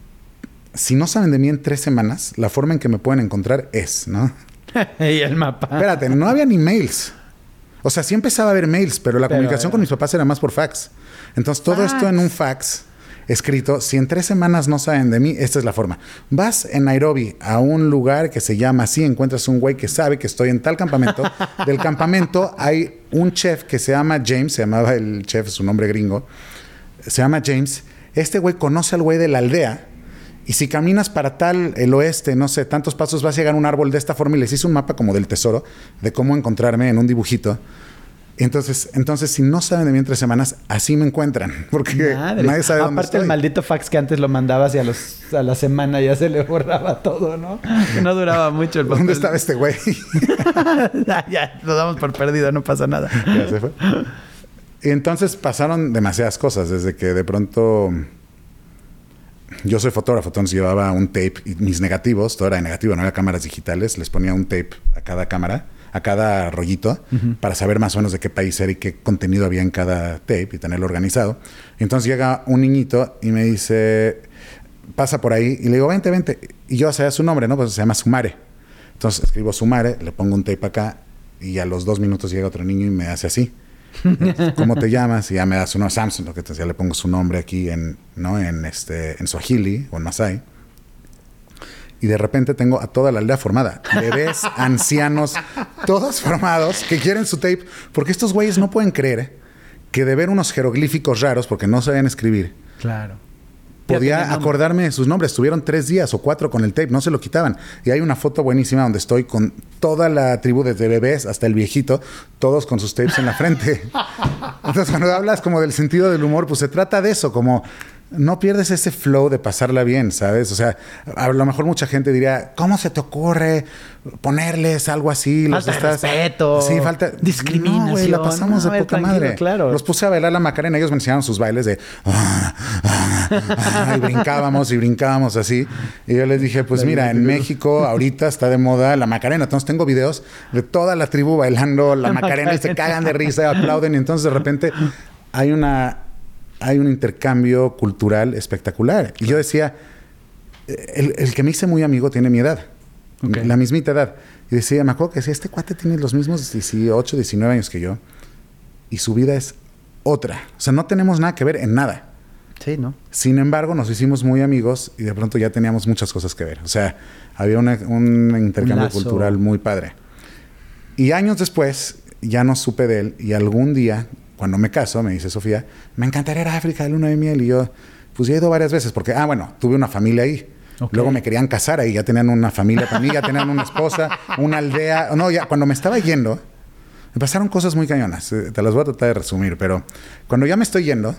Si no saben de mí en tres semanas, la forma en que me pueden encontrar es, ¿no? Y el mapa. Espérate, no había ni mails. O sea, sí empezaba a haber mails, pero la pero, comunicación con mis papás era más por fax. Entonces, todo fax. Esto en un fax escrito, si en tres semanas no saben de mí, esta es la forma. Vas en Nairobi a un lugar que se llama así, encuentras un güey que sabe que estoy en tal campamento. Del campamento hay un chef que se llama James, se llamaba el chef, su nombre gringo, se llama James. Este güey conoce al güey de la aldea. Y si caminas para tal, el oeste, no sé, tantos pasos, vas a llegar a un árbol de esta forma, y les hice un mapa como del tesoro, de cómo encontrarme en un dibujito. Entonces, entonces si no saben de mí en tres semanas, así me encuentran. Porque Madre. nadie sabe dónde Aparte estoy. El maldito fax que antes lo mandabas y a, los, a la semana ya se le borraba todo, ¿no? Que no duraba mucho el papel. ¿Dónde estaba este güey? ya, ya, lo damos por perdido, no pasa nada. Ya se fue. Y entonces pasaron demasiadas cosas, desde que de pronto... Yo soy fotógrafo, entonces llevaba un tape y mis negativos, todo era de negativo, no había cámaras digitales, les ponía un tape a cada cámara, a cada rollito, uh-huh. para saber más o menos de qué país era y qué contenido había en cada tape y tenerlo organizado. Entonces llega un niñito y me dice, pasa por ahí, y le digo, vente, vente. Y yo sabía su nombre, ¿no? Pues se llama Sumare. Entonces escribo Sumare, le pongo un tape acá, y a los dos minutos llega otro niño y me hace así. ¿Cómo te llamas? Y ya me da su nombre, Samson, que ya le pongo su nombre aquí en, ¿no? en, este, en Swahili o en Masai. Y de repente tengo a toda la aldea formada. Bebés, ancianos, todos formados que quieren su tape. Porque estos güeyes no pueden creer que de ver unos jeroglíficos raros, porque no sabían escribir. Claro. Podía acordarme de sus nombres. Estuvieron tres días o cuatro con el tape, no se lo quitaban. Y hay una foto buenísima donde estoy con toda la tribu, desde bebés hasta el viejito, todos con sus tapes en la frente. Entonces, cuando hablas como del sentido del humor, pues se trata de eso, como no pierdes ese flow de pasarla bien, ¿sabes? O sea, a lo mejor mucha gente diría, ¿cómo se te ocurre ponerles algo así? Falta Los de estás... respeto. Sí, falta... Discriminación. No, güey, la pasamos no, de poca madre. Claro. Los puse a bailar la Macarena. Ellos me enseñaron sus bailes de... Ah, ah, ah, y brincábamos y brincábamos así. Y yo les dije, pues mira, en México ahorita está de moda la Macarena. Entonces tengo videos de toda la tribu bailando la, la Macarena, Macarena y se cagan de risa y aplauden. Y entonces de repente hay una... hay un intercambio cultural espectacular. Y yo decía, el, el que me hice muy amigo tiene mi edad, okay. La mismita edad. Y decía, me acuerdo que decía, este cuate tiene los mismos dieciocho, diecinueve años que yo. Y su vida es otra. O sea, no tenemos nada que ver en nada. Sí, ¿no? Sin embargo, nos hicimos muy amigos y de pronto ya teníamos muchas cosas que ver. O sea, había una, un intercambio un cultural muy padre. Y años después, ya no supe de él. Y algún día... cuando me caso, me dice Sofía, me encantaría ir a África de luna de miel. Y yo, pues ya he ido varias veces porque, ah, bueno, tuve una familia ahí. Okay. Luego me querían casar ahí, ya tenían una familia también, ya tenían una esposa, una aldea. No, ya cuando me estaba yendo, me pasaron cosas muy cañonas. Te las voy a tratar de resumir, pero cuando ya me estoy yendo,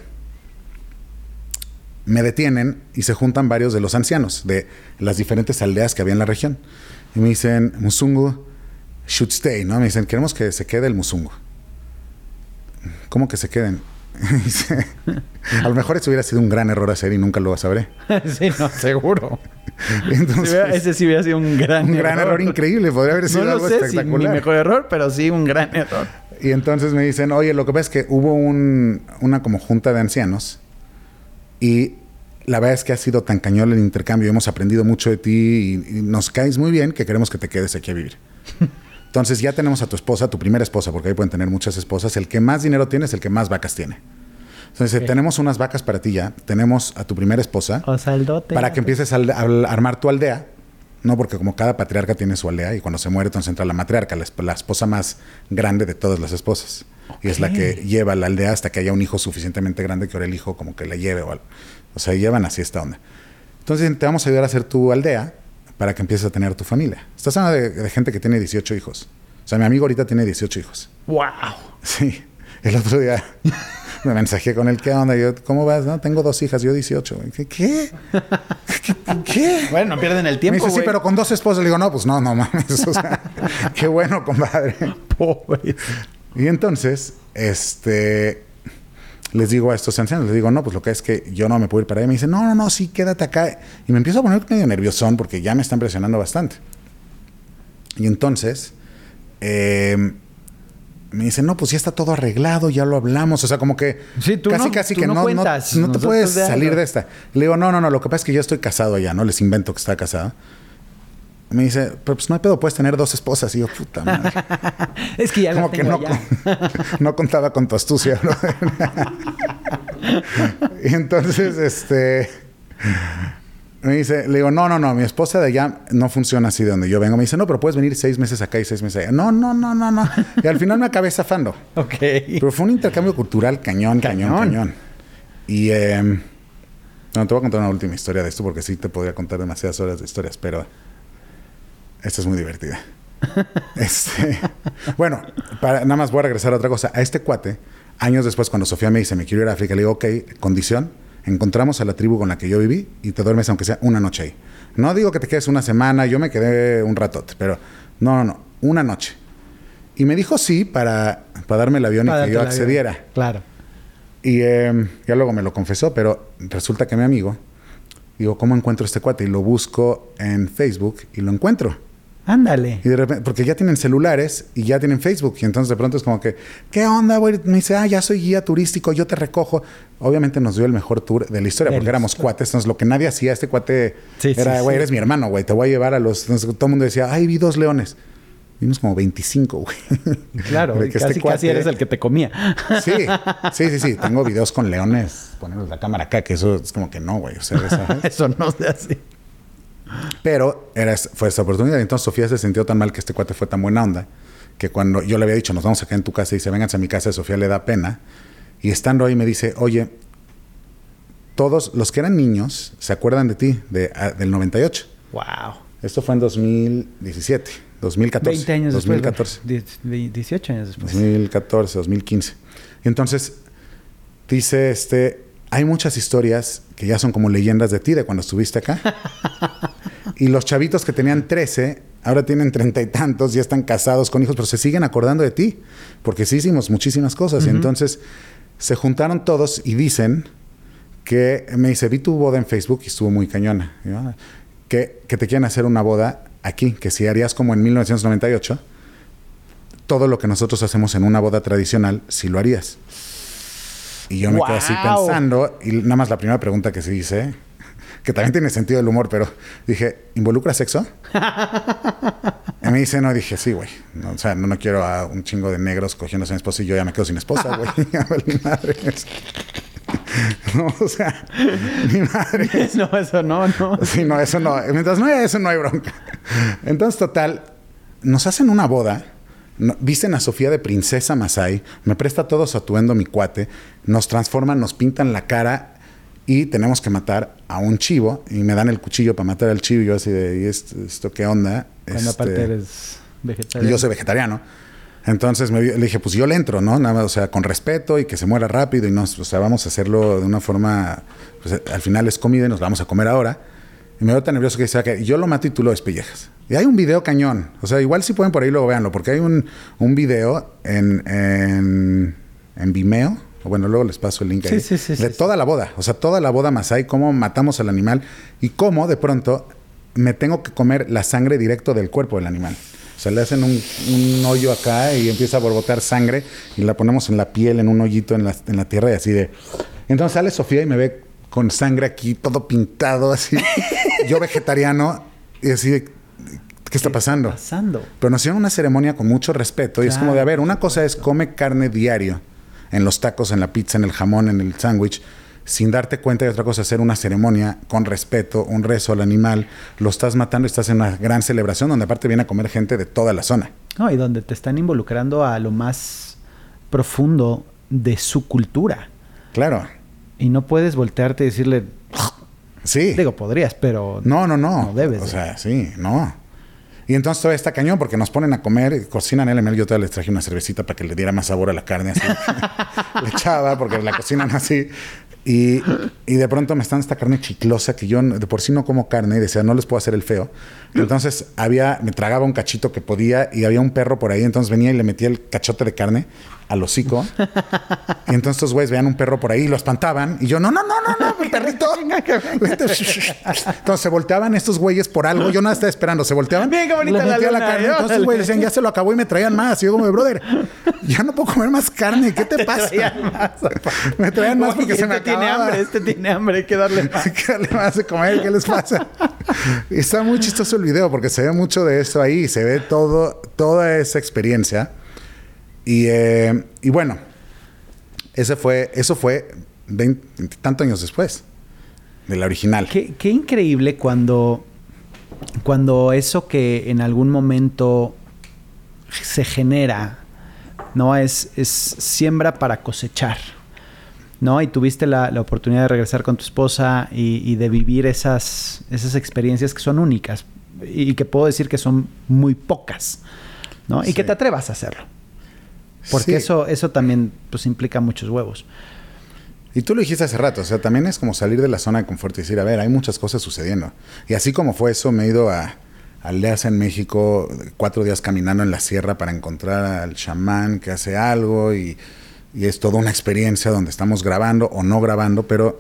me detienen y se juntan varios de los ancianos de las diferentes aldeas que había en la región. Y me dicen, Musungu should stay, ¿no? Me dicen, queremos que se quede el Musungu. ¿Cómo que se queden? A lo mejor eso hubiera sido un gran error hacer y nunca lo sabré. Sí, no, seguro. Entonces, si hubiera, ese sí hubiera sido un gran un error. Un gran error increíble. Podría haber sido no algo sé espectacular. Si mi mejor error, pero sí un gran error. Y entonces me dicen, oye, lo que pasa es que hubo un, una como junta de ancianos y la verdad es que ha sido tan cañón el intercambio. Hemos aprendido mucho de ti y, y nos caes muy bien que queremos que te quedes aquí a vivir. Entonces ya tenemos a tu esposa, tu primera esposa, porque ahí pueden tener muchas esposas. El que más dinero tiene es el que más vacas tiene. Entonces okay. tenemos unas vacas para ti ya. Tenemos a tu primera esposa. O saldote. Para que empieces a, a armar tu aldea. No, porque como cada patriarca tiene su aldea y cuando se muere entonces entra la matriarca, la, la esposa más grande de todas las esposas. Okay. Y es la que lleva la aldea hasta que haya un hijo suficientemente grande que ahora el hijo como que la lleve o algo. O sea, llevan así esta onda. Entonces te vamos a ayudar a hacer tu aldea para que empieces a tener tu familia. Estás hablando de, de gente que tiene dieciocho hijos. O sea, mi amigo ahorita tiene dieciocho hijos. ¡Wow! Sí. El otro día me mensajé con él, ¿qué onda? Yo, ¿cómo vas? No, tengo dos hijas, yo dieciocho. ¿Qué? ¿Qué? ¿Qué? ¿Qué? Bueno, no pierden el tiempo, me dice, güey. Sí, pero con dos esposas. Le digo, no, pues no, no mames. O sea, qué bueno, compadre. Pobre. Y entonces, este... les digo a estos ancianos, les digo, no, pues lo que es que yo no me puedo ir para allá. Me dicen, no, no, no, sí, quédate acá. Y me empiezo a poner medio nerviosón porque ya me están presionando bastante. Y entonces, eh, me dicen, no, pues ya está todo arreglado, ya lo hablamos. O sea, como que sí, tú casi, no, casi tú que no, no, cuentas, no, no te puedes de salir algo. de esta. Le digo, no, no, no, lo que pasa es que yo estoy casado allá, ¿no? Les invento que está casado. Me dice, pero pues no hay pedo, puedes tener dos esposas. Y yo, puta madre. Es que ya como las tengo que no, ya. No contaba con tu astucia, ¿no? Y entonces, este... me dice, le digo, no, no, no, mi esposa de allá no funciona así de donde yo vengo. Me dice, no, pero puedes venir seis meses acá y seis meses allá. No, no, no, no, no. Y al final me acabé zafando. Ok. Pero fue un intercambio cultural cañón, cañón, cañón. cañón. Y... Eh, no, te voy a contar una última historia de esto porque sí te podría contar demasiadas horas de historias, pero... esta es muy divertida. este, bueno, para, nada más voy a regresar a otra cosa. A este cuate, años después, cuando Sofía me dice, me quiero ir a África, le digo, ok, condición, encontramos a la tribu con la que yo viví y te duermes aunque sea una noche ahí. No digo que te quedes una semana, yo me quedé un ratote, pero no, no, no, una noche. Y me dijo sí para, para darme el avión para y que yo accediera. Avión. Claro. Y eh, ya luego me lo confesó, pero resulta que mi amigo, digo, ¿cómo encuentro a este cuate? Y lo busco en Facebook y lo encuentro. Ándale. Y de repente, porque ya tienen celulares y ya tienen Facebook. Y entonces de pronto es como que, ¿qué onda, güey? Me dice, ah, ya soy guía turístico, yo te recojo. Obviamente nos dio el mejor tour de la historia, de porque éramos historia. cuates. Entonces lo que nadie hacía, este cuate sí, era, güey, sí, sí. eres mi hermano, güey, te voy a llevar a los... Entonces todo el mundo decía, ay, vi dos leones. Vimos como veinticinco, güey. Claro, que casi, este cuate... casi eres el que te comía. Sí, sí, sí, sí. Tengo videos con leones, ponemos la cámara acá, que eso es como que no, güey. O sea, ¿sabes? Eso no se hace. Pero era, fue esa oportunidad. Entonces Sofía se sintió tan mal que este cuate fue tan buena onda que cuando yo le había dicho, nos vamos a quedar en tu casa y dice, vénganse a mi casa, a Sofía le da pena. Y estando ahí me dice, oye, todos los que eran niños se acuerdan de ti, de, a, del noventa y ocho. Wow. Esto fue en dos mil diecisiete, dos mil catorce. veinte años dos mil catorce. Después. dieciocho años después. dos mil catorce, dos mil quince. Y entonces dice este, hay muchas historias que ya son como leyendas de ti, de cuando estuviste acá. Y los chavitos que tenían trece, ahora tienen treinta y tantos, ya están casados con hijos, pero se siguen acordando de ti, porque sí hicimos muchísimas cosas. Uh-huh. Y entonces se juntaron todos y dicen que, me dice, vi tu boda en Facebook y estuvo muy cañona. Yo, que, que te quieren hacer una boda aquí, que si harías como en mil novecientos noventa y ocho, todo lo que nosotros hacemos en una boda tradicional, sí lo harías. Y yo me wow. quedé así pensando, y nada más la primera pregunta que se dice, que también tiene sentido del humor, pero dije, ¿involucra sexo? Y me dice, no, dije, sí, güey. No, o sea, no, no quiero a un chingo de negros cogiéndose a mi esposa y yo ya me quedo sin esposa, güey. Mi madre. No, o sea, mi madre. No, eso no, no. Sí, no, eso no. Mientras no haya eso, no hay bronca. Entonces, total, nos hacen una boda. No, visten a Sofía de princesa Masái, me presta todo su atuendo mi cuate, nos transforman, nos pintan la cara y tenemos que matar a un chivo y me dan el cuchillo para matar al chivo y yo así de, ¿y esto, esto qué onda? Cuando este, aparte eres vegetariano. Y yo soy vegetariano. Entonces me, le dije, pues yo le entro, ¿no? Nada más, o sea, con respeto y que se muera rápido y no, o sea, vamos a hacerlo de una forma, pues al final es comida y nos vamos a comer ahora. Y me veo tan nervioso que dice, okay, yo lo mato y tú lo despellejas. Y hay un video cañón. O sea, igual si pueden por ahí luego véanlo, porque hay un, un video en, en, en Vimeo, o bueno, luego les paso el link ahí, sí, sí, sí, de sí, toda sí. la boda. O sea, toda la boda Masái, cómo matamos al animal y cómo de pronto me tengo que comer la sangre directo del cuerpo del animal. O sea, le hacen un, un hoyo acá y empieza a borbotar sangre y la ponemos en la piel, en un hoyito en la, en la tierra y así de... Entonces sale Sofía y me ve con sangre aquí, todo pintado así. Yo vegetariano y así de... ¿Qué está pasando? ¿Qué está pasando? Pero nos hicieron una ceremonia con mucho respeto. Y claro, es como de, a ver, una cosa es come carne diario. En los tacos, en la pizza, en el jamón, en el sándwich. Sin darte cuenta. Y otra cosa es hacer una ceremonia con respeto. Un rezo al animal. Lo estás matando y estás en una gran celebración. Donde aparte viene a comer gente de toda la zona. No, y donde te están involucrando a lo más profundo de su cultura. Claro. Y no puedes voltearte y decirle... Sí. Digo, podrías, pero... No, no, no. No debes. O de. sea, sí, no. Y entonces todavía está cañón porque nos ponen a comer, cocinan el Emel. Yo todavía les traje una cervecita para que le diera más sabor a la carne. Así. Le echaba porque la cocinan así. Y, y de pronto me están esta carne chiclosa que yo de por sí no como carne y decía, no les puedo hacer el feo. Entonces había, me tragaba un cachito que podía y había un perro por ahí. Entonces venía y le metía el cachote de carne al hocico. Y entonces estos güeyes veían un perro por ahí y lo espantaban. Y yo, no, no, no, no, no, mi perrito. Entonces se volteaban estos güeyes por algo. Yo no estaba esperando. Se volteaban. Bien, qué bonita le metía la, la carne. Entonces los güeyes decían, ya se lo acabó y me traían más. Y yo como, brother, ya no puedo comer más carne. ¿Qué te, te pasa? Traían más, me traían más porque Oye, se me este acababa. Tiene hambre, este tiene hambre. Hay que darle más. Hay que darle más de comer. ¿Qué les pasa? Y está muy chistoso el video porque se ve mucho de eso ahí. Se ve todo, toda esa experiencia. Y, eh, y bueno, ese fue, eso fue veinte, tantos años después de la original. Qué, qué increíble cuando, cuando eso que en algún momento se genera, ¿no? Es, es siembra para cosechar, ¿no? Y tuviste la, la oportunidad de regresar con tu esposa y, y de vivir esas, esas experiencias que son únicas y que puedo decir que son muy pocas, ¿no? Y sí. que te atrevas a hacerlo. Porque sí. eso, eso también pues, implica muchos huevos. Y tú lo dijiste hace rato, o sea, también es como salir de la zona de confort y decir, a ver, hay muchas cosas sucediendo. Y así como fue eso, me he ido a aldeas en México, cuatro días caminando en la sierra para encontrar al chamán que hace algo y, y es toda una experiencia donde estamos grabando o no grabando, pero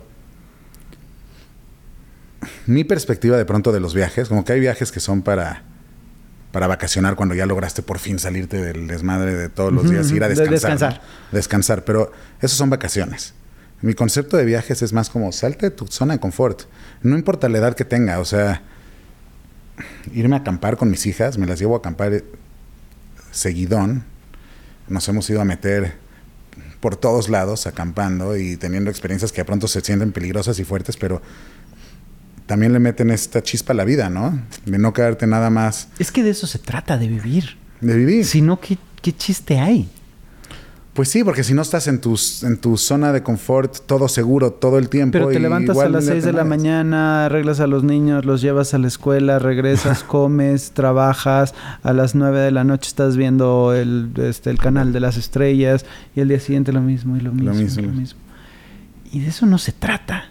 mi perspectiva de pronto de los viajes, como que hay viajes que son para... para vacacionar cuando ya lograste por fin salirte del desmadre de todos los días, ir a descansar. De descansar. ¿no? Descansar, pero esos son vacaciones. Mi concepto de viajes es más como salte de tu zona de confort. No importa la edad que tenga, o sea, irme a acampar con mis hijas, me las llevo a acampar seguidón. Nos hemos ido a meter por todos lados acampando y teniendo experiencias que de pronto se sienten peligrosas y fuertes, pero... también le meten esta chispa a la vida, ¿no? De no quedarte nada más... Es que de eso se trata, de vivir. De vivir. Si no, ¿qué, qué chiste hay? Pues sí, porque si no estás en, tus, en tu zona de confort, todo seguro, todo el tiempo... Pero te levantas a las seis de la mañana, arreglas a los niños, los llevas a la escuela, regresas, comes, trabajas. A las nueve de la noche estás viendo el, este, el canal de las estrellas. Y el día siguiente lo mismo, y lo mismo, lo mismo. y lo mismo. Y de eso no se trata.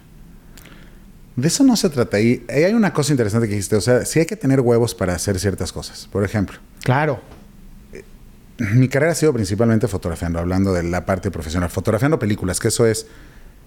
De eso no se trata. Y hay una cosa interesante que dijiste. O sea, sí hay que tener huevos para hacer ciertas cosas. Por ejemplo. Claro. Mi carrera ha sido principalmente fotografiando, hablando de la parte profesional. Fotografiando películas, que eso es...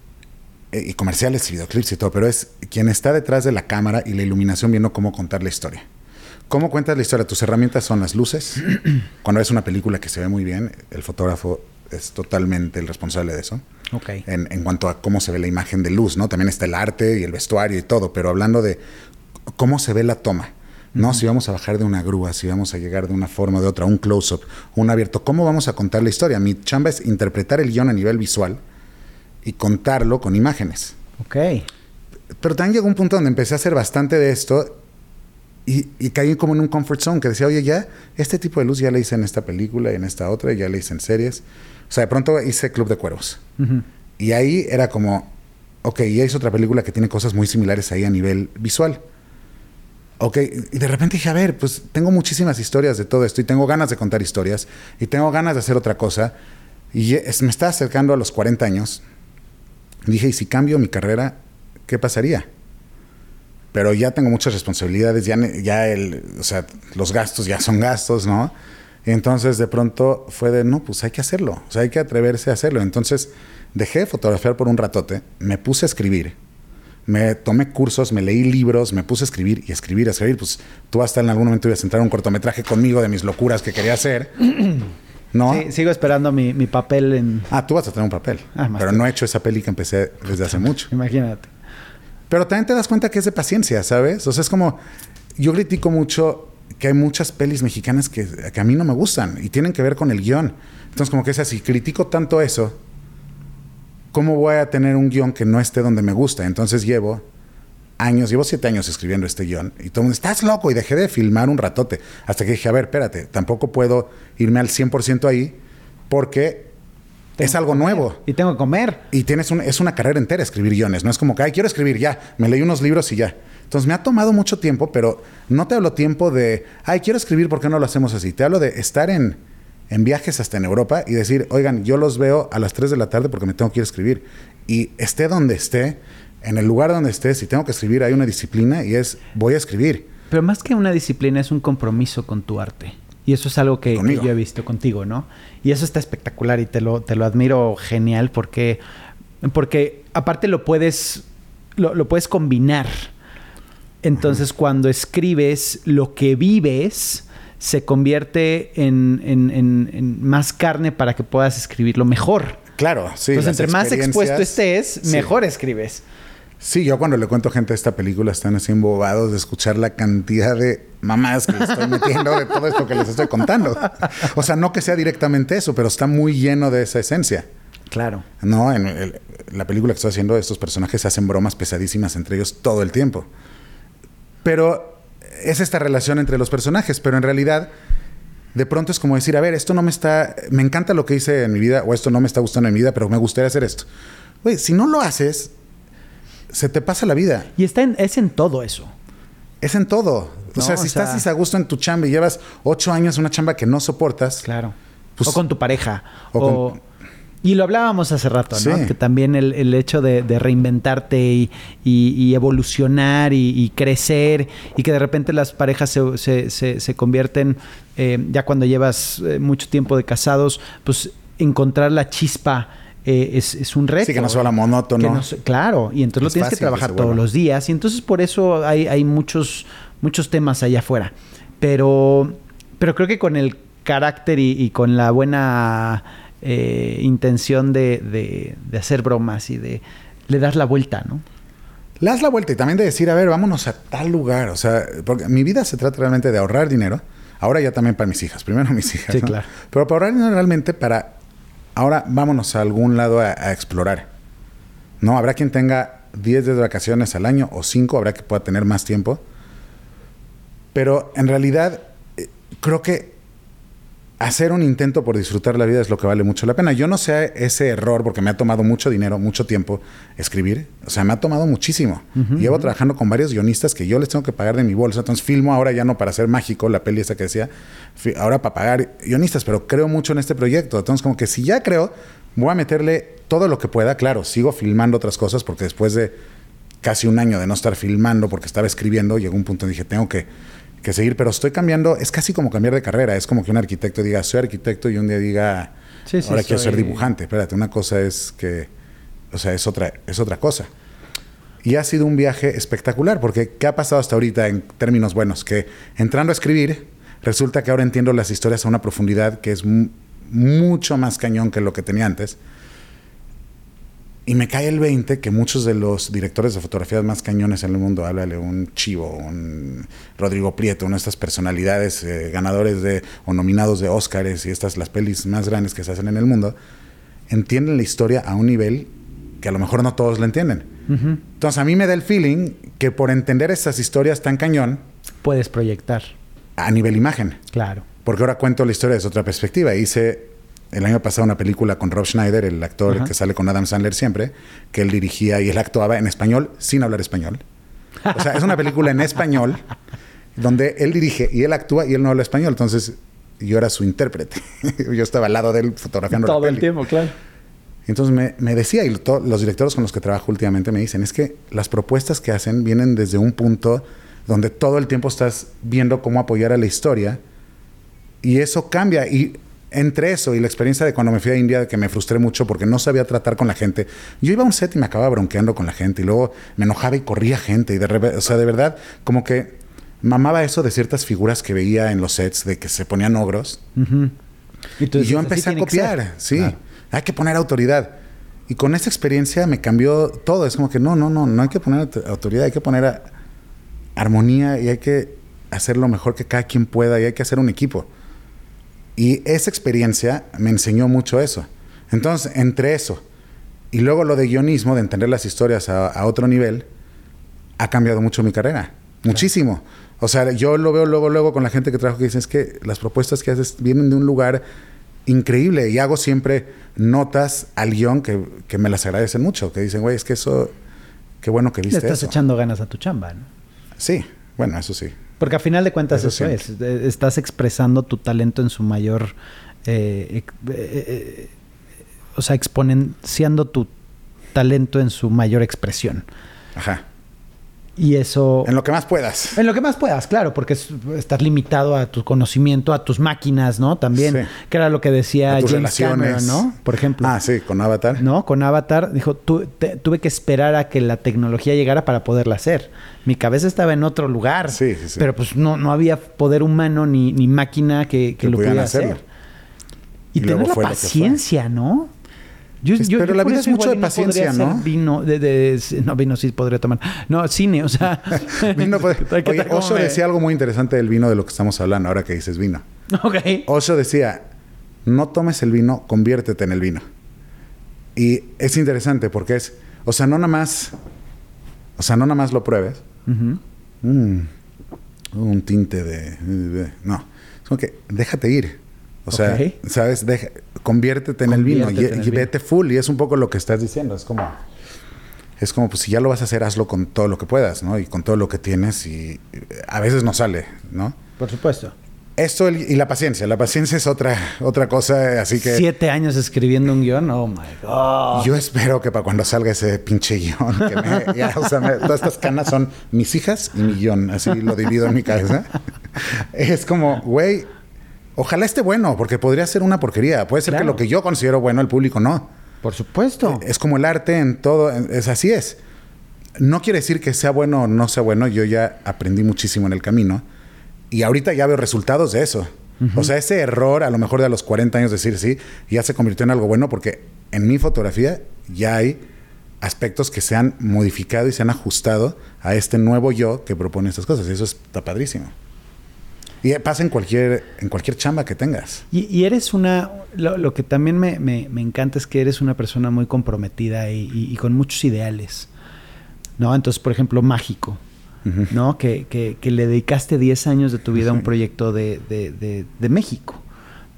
Y comerciales y videoclips y todo. Pero es quien está detrás de la cámara y la iluminación viendo cómo contar la historia. ¿Cómo cuentas la historia? Tus herramientas son las luces. Cuando ves una película que se ve muy bien, el fotógrafo es totalmente el responsable de eso. Okay. En, en cuanto a cómo se ve la imagen de luz, ¿no? También está el arte y el vestuario y todo, pero hablando de cómo se ve la toma, ¿no? Uh-huh. Si vamos a bajar de una grúa, si vamos a llegar de una forma o de otra, un close-up, un abierto, ¿cómo vamos a contar la historia? Mi chamba es interpretar el guión a nivel visual y contarlo con imágenes. Ok. Pero también llegó un punto donde empecé a hacer bastante de esto y, y caí como en un comfort zone que decía, oye, ya, este tipo de luz ya la hice en esta película y en esta otra, y ya la hice en series. O sea, de pronto hice Club de Cuervos. Uh-huh. Y ahí era como, ok, ya hice otra película que tiene cosas muy similares ahí a nivel visual. Ok, y de repente dije, a ver, pues tengo muchísimas historias de todo esto y tengo ganas de contar historias y tengo ganas de hacer otra cosa. Y es, me estaba acercando a los cuarenta años. Y dije, ¿y si cambio mi carrera, qué pasaría? Pero ya tengo muchas responsabilidades, ya, ya el, o sea, los gastos ya son gastos, ¿no? Y entonces de pronto fue de, no, pues hay que hacerlo, o sea, hay que atreverse a hacerlo. Entonces dejé de fotografiar por un ratote, me puse a escribir, me tomé cursos, me leí libros, me puse a escribir y escribir, a escribir. Pues tú hasta en algún momento ibas a entrar a un cortometraje conmigo de mis locuras que quería hacer. ¿No? Sí, sigo esperando mi, mi papel en... Ah, tú vas a tener un papel. Ah, pero no he hecho esa peli que empecé desde hace mucho. Imagínate. Pero también te das cuenta que es de paciencia, ¿sabes? O sea, es como... Yo critico mucho que hay muchas pelis mexicanas que, que a mí no me gustan y tienen que ver con el guión. Entonces, como que es así, critico tanto eso, ¿cómo voy a tener un guión que no esté donde me gusta? Entonces llevo años, llevo siete años escribiendo este guión y todo el mundo, estás loco, y dejé de filmar un ratote. Hasta que dije, a ver, espérate, tampoco puedo irme al cien por ciento ahí porque... Tengo es algo nuevo. Y tengo que comer. Y tienes un, es una carrera entera escribir guiones. No es como que, ay, quiero escribir ya. Me leí unos libros y ya. Entonces me ha tomado mucho tiempo, pero no te hablo tiempo de, ay, quiero escribir, ¿por qué no lo hacemos así? Te hablo de estar en, en viajes hasta en Europa y decir, oigan, yo los veo a las tres de la tarde porque me tengo que ir a escribir. Y esté donde esté, en el lugar donde esté, si tengo que escribir, hay una disciplina y es, voy a escribir. Pero más que una disciplina, es un compromiso con tu arte. Y eso es algo que, que yo he visto contigo, ¿no? Y eso está espectacular y te lo, te lo admiro genial porque, porque aparte lo puedes, lo, lo puedes combinar. Entonces, uh-huh. cuando escribes lo que vives, se convierte en, en, en, en más carne para que puedas escribirlo mejor. Claro, sí. Entonces, entre más expuesto estés, sí. mejor escribes. Sí, yo cuando le cuento a gente de esta película están así embobados de escuchar la cantidad de mamás que les estoy metiendo de todo esto que les estoy contando. O sea, no que sea directamente eso, pero está muy lleno de esa esencia. Claro. No, en el, la película que estoy haciendo, estos personajes hacen bromas pesadísimas entre ellos todo el tiempo. Pero es esta relación entre los personajes, pero en realidad de pronto es como decir, a ver, esto no me está... Me encanta lo que hice en mi vida, o esto no me está gustando en mi vida, pero me gustaría hacer esto. Güey, si no lo haces... se te pasa la vida. Y está en, es en todo eso. Es en todo. No, o sea, si o sea... estás a gusto en tu chamba y llevas ocho años en una chamba que no soportas... Claro. Pues, o con tu pareja. O, o... Con... Y lo hablábamos hace rato, ¿no? Sí. Que también el, el hecho de, de reinventarte y, y, y evolucionar y, y crecer y que de repente las parejas se, se, se, se convierten, eh, ya cuando llevas eh, mucho tiempo de casados, pues encontrar la chispa... Eh, es, es un reto. Sí, que no sea monótono. No, claro, y entonces lo tienes que trabajar todos los días. Y entonces por eso hay, hay muchos, muchos temas allá afuera. Pero, pero creo que con el carácter y, y con la buena eh, intención de, de, de hacer bromas y de... le das la vuelta, ¿no? Le das la vuelta y también de decir, a ver, vámonos a tal lugar. O sea, porque mi vida se trata realmente de ahorrar dinero. Ahora ya también para mis hijas. Primero mis hijas, sí, ¿no? Claro. Pero para ahorrar dinero realmente para... Ahora vámonos a algún lado a, a explorar. No, habrá quien tenga diez días de vacaciones al año o cinco, habrá que pueda tener más tiempo. Pero en realidad eh, creo que hacer un intento por disfrutar la vida es lo que vale mucho la pena. Yo no sé ese error, porque me ha tomado mucho dinero, mucho tiempo escribir. O sea, me ha tomado muchísimo. Uh-huh, Llevo uh-huh. trabajando con varios guionistas que yo les tengo que pagar de mi bolsa. Entonces filmo ahora ya no para ser mágico, la peli esa que decía, ahora para pagar guionistas, pero creo mucho en este proyecto. Entonces como que si ya creo, voy a meterle todo lo que pueda. Claro, sigo filmando otras cosas porque después de casi un año de no estar filmando porque estaba escribiendo, llegó un punto en que dije, tengo que... que seguir, pero estoy cambiando, es casi como cambiar de carrera, es como que un arquitecto diga, soy arquitecto y un día diga, sí, sí, ahora soy... quiero ser dibujante. Espérate, una cosa es que, o sea, es otra, es otra cosa. Y ha sido un viaje espectacular, porque ¿qué ha pasado hasta ahorita en términos buenos? Que entrando a escribir, resulta que ahora entiendo las historias a una profundidad que es m- mucho más cañón que lo que tenía antes. Y me cae el veinte que muchos de los directores de fotografías más cañones en el mundo, háblale un Chivo, un Rodrigo Prieto, una de estas personalidades eh, ganadores de o nominados de Óscares y estas las pelis más grandes que se hacen en el mundo, entienden la historia a un nivel que a lo mejor no todos la entienden. Uh-huh. Entonces a mí me da el feeling que por entender estas historias tan cañón... puedes proyectar. A nivel imagen. Claro. Porque ahora cuento la historia desde otra perspectiva. Hice... el año pasado una película con Rob Schneider, el actor uh-huh. que sale con Adam Sandler siempre, que él dirigía y él actuaba en español sin hablar español. O sea, es una película en español donde él dirige y él actúa y él no habla español. Entonces, yo era su intérprete. Yo estaba al lado de él fotografiando todo la peli. el tiempo, claro. Entonces me, me decía, y to, los directores con los que trabajo últimamente me dicen, es que las propuestas que hacen vienen desde un punto donde todo el tiempo estás viendo cómo apoyar a la historia y eso cambia. Y entre eso y la experiencia de cuando me fui a India, que me frustré mucho porque no sabía tratar con la gente. Yo iba a un set y me acababa bronqueando con la gente y luego me enojaba y corría gente. Y de re- o sea, de verdad, como que mamaba eso de ciertas figuras que veía en los sets, de que se ponían ogros. Uh-huh. Y, y yo empecé a copiar. Sí, claro. Hay que poner autoridad. Y con esa experiencia me cambió todo. Es como que no, no, no, no hay que poner autoridad, hay que poner a, armonía y hay que hacer lo mejor que cada quien pueda y hay que hacer un equipo. Y esa experiencia me enseñó mucho eso. Entonces, entre eso y luego lo de guionismo, de entender las historias a, a otro nivel, ha cambiado mucho mi carrera. Muchísimo. Claro. O sea, yo lo veo luego, luego con la gente que trabajo que dicen es que las propuestas que haces vienen de un lugar increíble y hago siempre notas al guión que, que me las agradecen mucho. Que dicen, güey, es que eso, qué bueno que viste eso. Le estás eso. echando ganas a tu chamba, ¿no? Sí, bueno, eso sí. Porque a final de cuentas eso, eso es. Estás expresando tu talento en su mayor... Eh, eh, eh, o sea, exponenciando tu talento en su mayor expresión. Ajá. Y eso... En lo que más puedas. En lo que más puedas, claro, porque es, estás limitado a tu conocimiento, a tus máquinas, ¿no? También, sí. Que era lo que decía James relaciones. Cameron, ¿no? Por ejemplo. Ah, sí, con Avatar. No, con Avatar, dijo, tu, te, tuve que esperar a que la tecnología llegara para poderla hacer. Mi cabeza estaba en otro lugar. Sí, sí, sí. Pero pues no, no había poder humano ni, ni máquina que, que, que lo pudiera hacer. Y, y tener la paciencia, ¿no? Yo, yo, pero yo la vida es mucho de paciencia, ¿no? Vino, de, de, de, no, vino sí podría tomar. No, cine, o sea. Vino puede, oye, Osho me... decía algo muy interesante del vino de lo que estamos hablando, ahora que dices vino. Ok. Osho decía, no tomes el vino, conviértete en el vino. Y es interesante porque es, o sea, no nada más, o sea, no nada más lo pruebes. Uh-huh. Mm, un tinte de, de... No, es como que déjate ir. O sea, okay. ¿sabes? Deja, conviértete en conviértete el vino y, en el y vino. Vete full. Y es un poco lo que estás diciendo. Es como, es como, pues si ya lo vas a hacer, hazlo con todo lo que puedas, ¿no? Y con todo lo que tienes. Y a veces no sale, ¿no? Por supuesto. Esto y la paciencia. La paciencia es otra, otra cosa, así que... Siete años escribiendo un guión. Oh, my God. Yo espero que para cuando salga ese pinche guión, que me, ya, o sea, me, todas estas canas son mis hijas y mi guión. Así lo divido en mi cabeza. Es como, güey... Ojalá esté bueno, porque podría ser una porquería. Puede ser claro. que lo que yo considero bueno, el público no. Por supuesto. Es como el arte en todo. Es así es. No quiere decir que sea bueno o no sea bueno. Yo ya aprendí muchísimo en el camino. Y ahorita ya veo resultados de eso. Uh-huh. O sea, ese error, a lo mejor de a los cuarenta años decir sí, ya se convirtió en algo bueno porque en mi fotografía ya hay aspectos que se han modificado y se han ajustado a este nuevo yo que propone estas cosas. Y eso está padrísimo. Y pasa en cualquier, en cualquier chamba que tengas. Y, y eres una... Lo, lo que también me, me, me encanta es que eres una persona muy comprometida y, y, y con muchos ideales, ¿no? Entonces, por ejemplo, Mágico, uh-huh. ¿no? Que, que, que le dedicaste diez años de tu vida a un proyecto de, de, de, de México,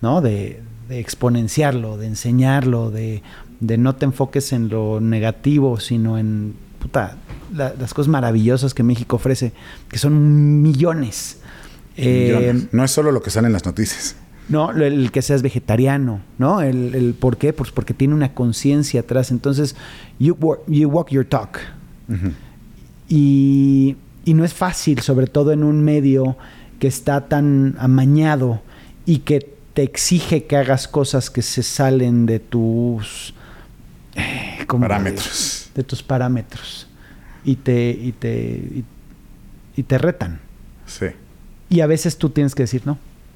¿no? De, de exponenciarlo, de enseñarlo, de, de no te enfoques en lo negativo, sino en puta, la, las cosas maravillosas que México ofrece, que son millones. millones. Eh, no es solo lo que sale en las noticias. No, el, el que seas vegetariano, ¿no? El, el ¿por qué? Pues porque tiene una conciencia atrás. Entonces, you, you walk your talk. Uh-huh. Y, y no es fácil, sobre todo en un medio que está tan amañado y que te exige que hagas cosas que se salen de tus eh, parámetros. De, de tus parámetros. Y te, y te, y, y te retan. Sí. Y a veces tú tienes que decir no.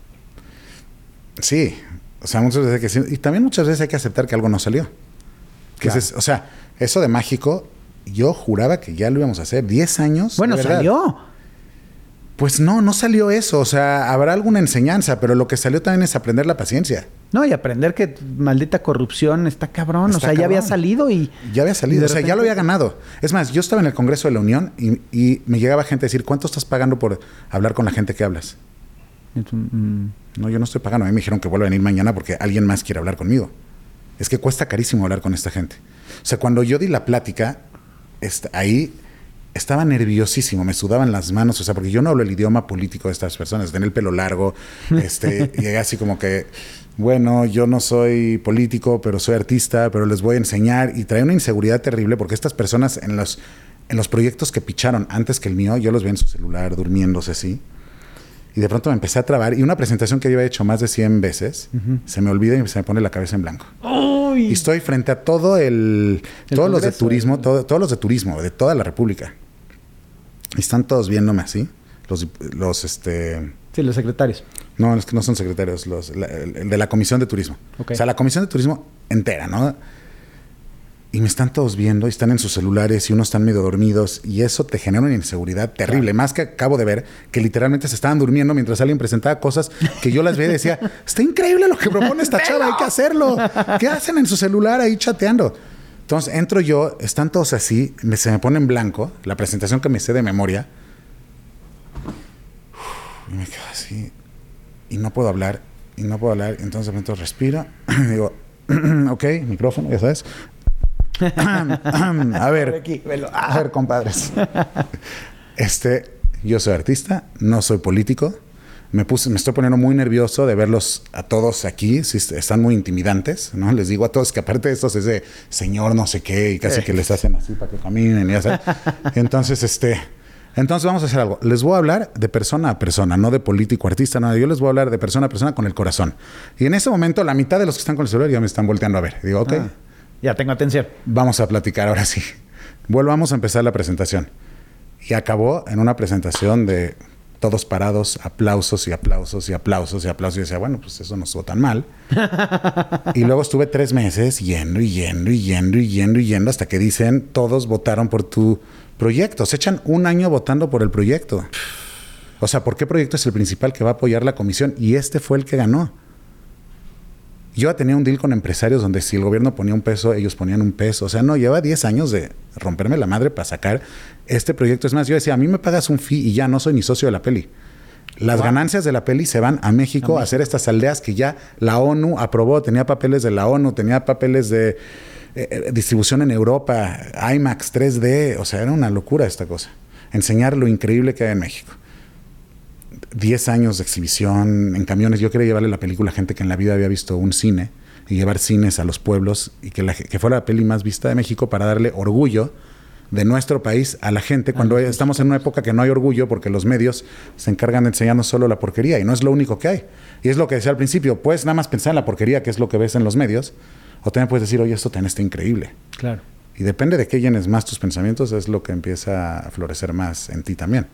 Sí, o sea, muchas veces hay que decir, y también muchas veces hay que aceptar que algo no salió. Que claro. es, o sea, eso de mágico, yo juraba que ya lo íbamos a hacer. diez años. Bueno, salió. Pues no, no salió eso. O sea, habrá alguna enseñanza, pero lo que salió también es aprender la paciencia. No, y aprender que maldita corrupción está cabrón. Está o sea, cabrón. Ya había salido y... Ya había salido, o sea, repente... ya lo había ganado. Es más, yo estaba en el Congreso de la Unión y, y me llegaba gente a decir, ¿cuánto estás pagando por hablar con la gente que hablas? Mm. No, yo no estoy pagando. A mí me dijeron que vuelva a venir mañana porque alguien más quiere hablar conmigo. Es que cuesta carísimo hablar con esta gente. O sea, cuando yo di la plática, est- ahí estaba nerviosísimo, me sudaban las manos, o sea, porque yo no hablo el idioma político de estas personas. Tenía el pelo largo, este, llegué así como que, bueno, yo no soy político, pero soy artista, pero les voy a enseñar. Y traía una inseguridad terrible porque estas personas en los, en los proyectos que picharon antes que el mío, yo los vi en su celular durmiéndose así. Y de pronto me empecé a trabar. Y una presentación que yo había hecho más de cien veces, uh-huh. se me olvida y se me pone la cabeza en blanco. ¡Uy! Y estoy frente a todo el... el todos los de turismo, el... todo, todos los de turismo, de toda la República. Y están todos viéndome así. Los, los este... Sí, los secretarios. No, los que no son secretarios. Los, la, el, el de la Comisión de Turismo. Okay. O sea, la Comisión de Turismo entera, ¿no? Y me están todos viendo y están en sus celulares y unos están medio dormidos y eso te genera una inseguridad terrible. Claro. Más que acabo de ver que literalmente se estaban durmiendo mientras alguien presentaba cosas que yo las veía y decía, está increíble lo que propone esta chava, hay que hacerlo. ¿Qué hacen en su celular ahí chateando? Entonces entro yo, están todos así, me, se me pone en blanco la presentación que me sé de memoria y me quedo así y no puedo hablar y no puedo hablar. Entonces de pronto respiro y digo, ok, micrófono, ya sabes. a ver, aquí, a ver, compadres. Este, yo soy artista, no soy político. Me puse, me estoy poniendo muy nervioso de verlos a todos aquí. Sí, están muy intimidantes, ¿no? Les digo a todos que aparte de estos es de señor no sé qué y casi que les hacen así para que caminen y ya sabes. Entonces, este, entonces vamos a hacer algo. Les voy a hablar de persona a persona, no de político, artista, no. Yo les voy a hablar de persona a persona con el corazón. Y en ese momento la mitad de los que están con el celular ya me están volteando a ver. Digo, ok. Ah. Ya tengo atención. Vamos a platicar ahora sí. Volvamos a empezar la presentación. Y acabó en una presentación de todos parados, aplausos y aplausos y aplausos y aplausos. Y decía, bueno, pues eso no estuvo tan mal. Y luego estuve tres meses yendo y yendo y yendo y yendo y yendo hasta que dicen, todos votaron por tu proyecto. Se echan un año votando por el proyecto. O sea, ¿por qué proyecto es el principal que va a apoyar la comisión? Y este fue el que ganó. Yo tenía un deal con empresarios donde si el gobierno ponía un peso, ellos ponían un peso. O sea, no, lleva diez años de romperme la madre para sacar este proyecto. Es más, yo decía, a mí me pagas un fee y ya no soy ni socio de la peli. Las wow. ganancias de la peli se van a México a, a hacer estas aldeas que ya la ONU aprobó. Tenía papeles de la ONU, tenía papeles de eh, distribución en Europa, IMAX, tres D. O sea, era una locura esta cosa. Enseñar lo increíble que hay en México. diez años de exhibición en camiones. Yo quería llevarle la película a gente que en la vida había visto un cine y llevar cines a los pueblos y que, la, que fuera la peli más vista de México para darle orgullo de nuestro país a la gente cuando ah, estamos en una época que no hay orgullo porque los medios se encargan de enseñarnos solo la porquería y no es lo único que hay. Y es lo que decía al principio, puedes nada más pensar en la porquería que es lo que ves en los medios o también puedes decir, oye, esto también está increíble. Claro. Y depende de qué llenes más tus pensamientos es lo que empieza a florecer más en ti también.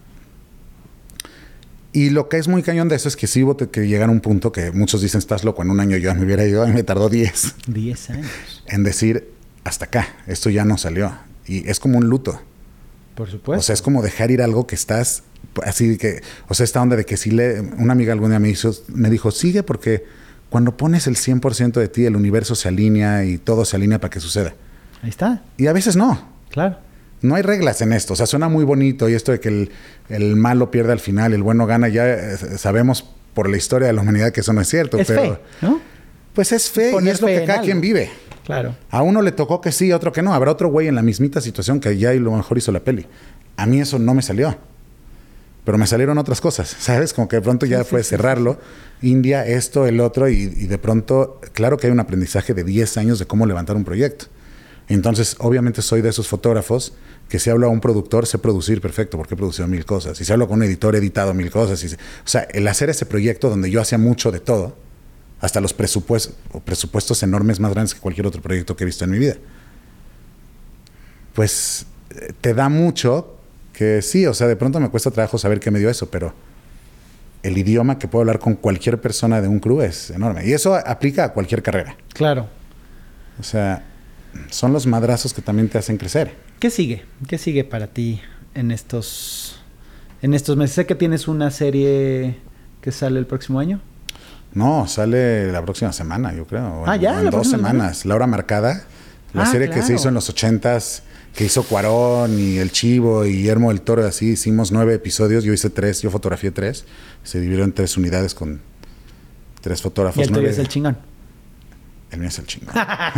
Y lo que es muy cañón de eso es que sí hubo que llegar a un punto que muchos dicen, estás loco, en un año yo me hubiera ido, a mí me tardó diez. diez años. En decir, hasta acá, esto ya no salió. Y es como un luto. Por supuesto. O sea, es como dejar ir algo que estás, así que, o sea, esta onda de que si le, una amiga algún día me, hizo, me dijo, sigue porque cuando pones el cien por ciento de ti, el universo se alinea y todo se alinea para que suceda. Ahí está. Y a veces no. Claro. No hay reglas en esto, o sea, suena muy bonito y esto de que el, el malo pierde al final, el bueno gana, ya sabemos por la historia de la humanidad que eso no es cierto. Es pero, fe, ¿no? Pues es fe Poner y es lo fe que en cada algo. quien vive. Claro. A uno le tocó que sí, a otro que no. Habrá otro güey en la mismita situación que ya y lo mejor hizo la peli. A mí eso no me salió. Pero me salieron otras cosas, ¿sabes? Como que de pronto ya sí, fue sí, cerrarlo. Sí. India, esto, el otro. Y, y de pronto, claro que hay un aprendizaje de diez años de cómo levantar un proyecto. Entonces, obviamente soy de esos fotógrafos que si hablo a un productor, sé producir perfecto, porque he producido mil cosas. Y si hablo con un editor, he editado mil cosas. Y, o sea, el hacer ese proyecto donde yo hacía mucho de todo, hasta los presupuestos, presupuestos enormes más grandes que cualquier otro proyecto que he visto en mi vida, pues te da mucho que sí, o sea, de pronto me cuesta trabajo saber qué me dio eso, pero el idioma que puedo hablar con cualquier persona de un crew es enorme. Y eso aplica a cualquier carrera. Claro. O sea, son los madrazos que también te hacen crecer. ¿Qué sigue? ¿Qué sigue para ti en estos, en estos meses? Sé que tienes una serie que sale el próximo año. No, sale la próxima semana, yo creo. Ah, ya. En dos semanas. Semana. La Hora Marcada. La ah, serie claro. que se hizo en los ochentas, que hizo Cuarón y El Chivo y Guillermo del Toro, así hicimos nueve episodios. Yo hice tres, yo fotografié tres. Se dividió en tres unidades con tres fotógrafos. Y el tuyo nueve... es el chingón. El mío es el chingón.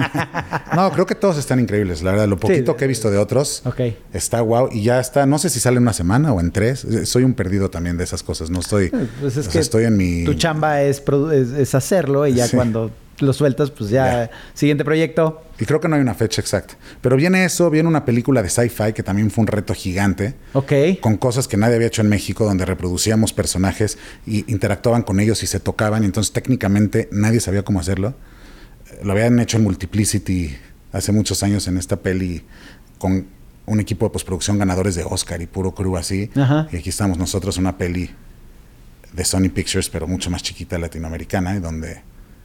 No, creo que todos están increíbles, la verdad. Lo poquito sí. que he visto de otros okay. está guau. Y ya está, no sé si sale en una semana o en tres. Soy un perdido también de esas cosas. No estoy, pues es o que sea, estoy en mi... Tu chamba es, es, es hacerlo y ya sí. cuando lo sueltas, pues ya, ya. Siguiente proyecto. Y creo que no hay una fecha exacta. Pero viene eso, viene una película de sci-fi que también fue un reto gigante. Ok. Con cosas que nadie había hecho en México, donde reproducíamos personajes y interactuaban con ellos y se tocaban. Y entonces técnicamente nadie sabía cómo hacerlo. Lo habían hecho en Multiplicity hace muchos años en esta peli con un equipo de postproducción ganadores de Oscar y puro crew así. Ajá. Y aquí estamos nosotros, una peli de Sony Pictures, pero mucho más chiquita, latinoamericana, y donde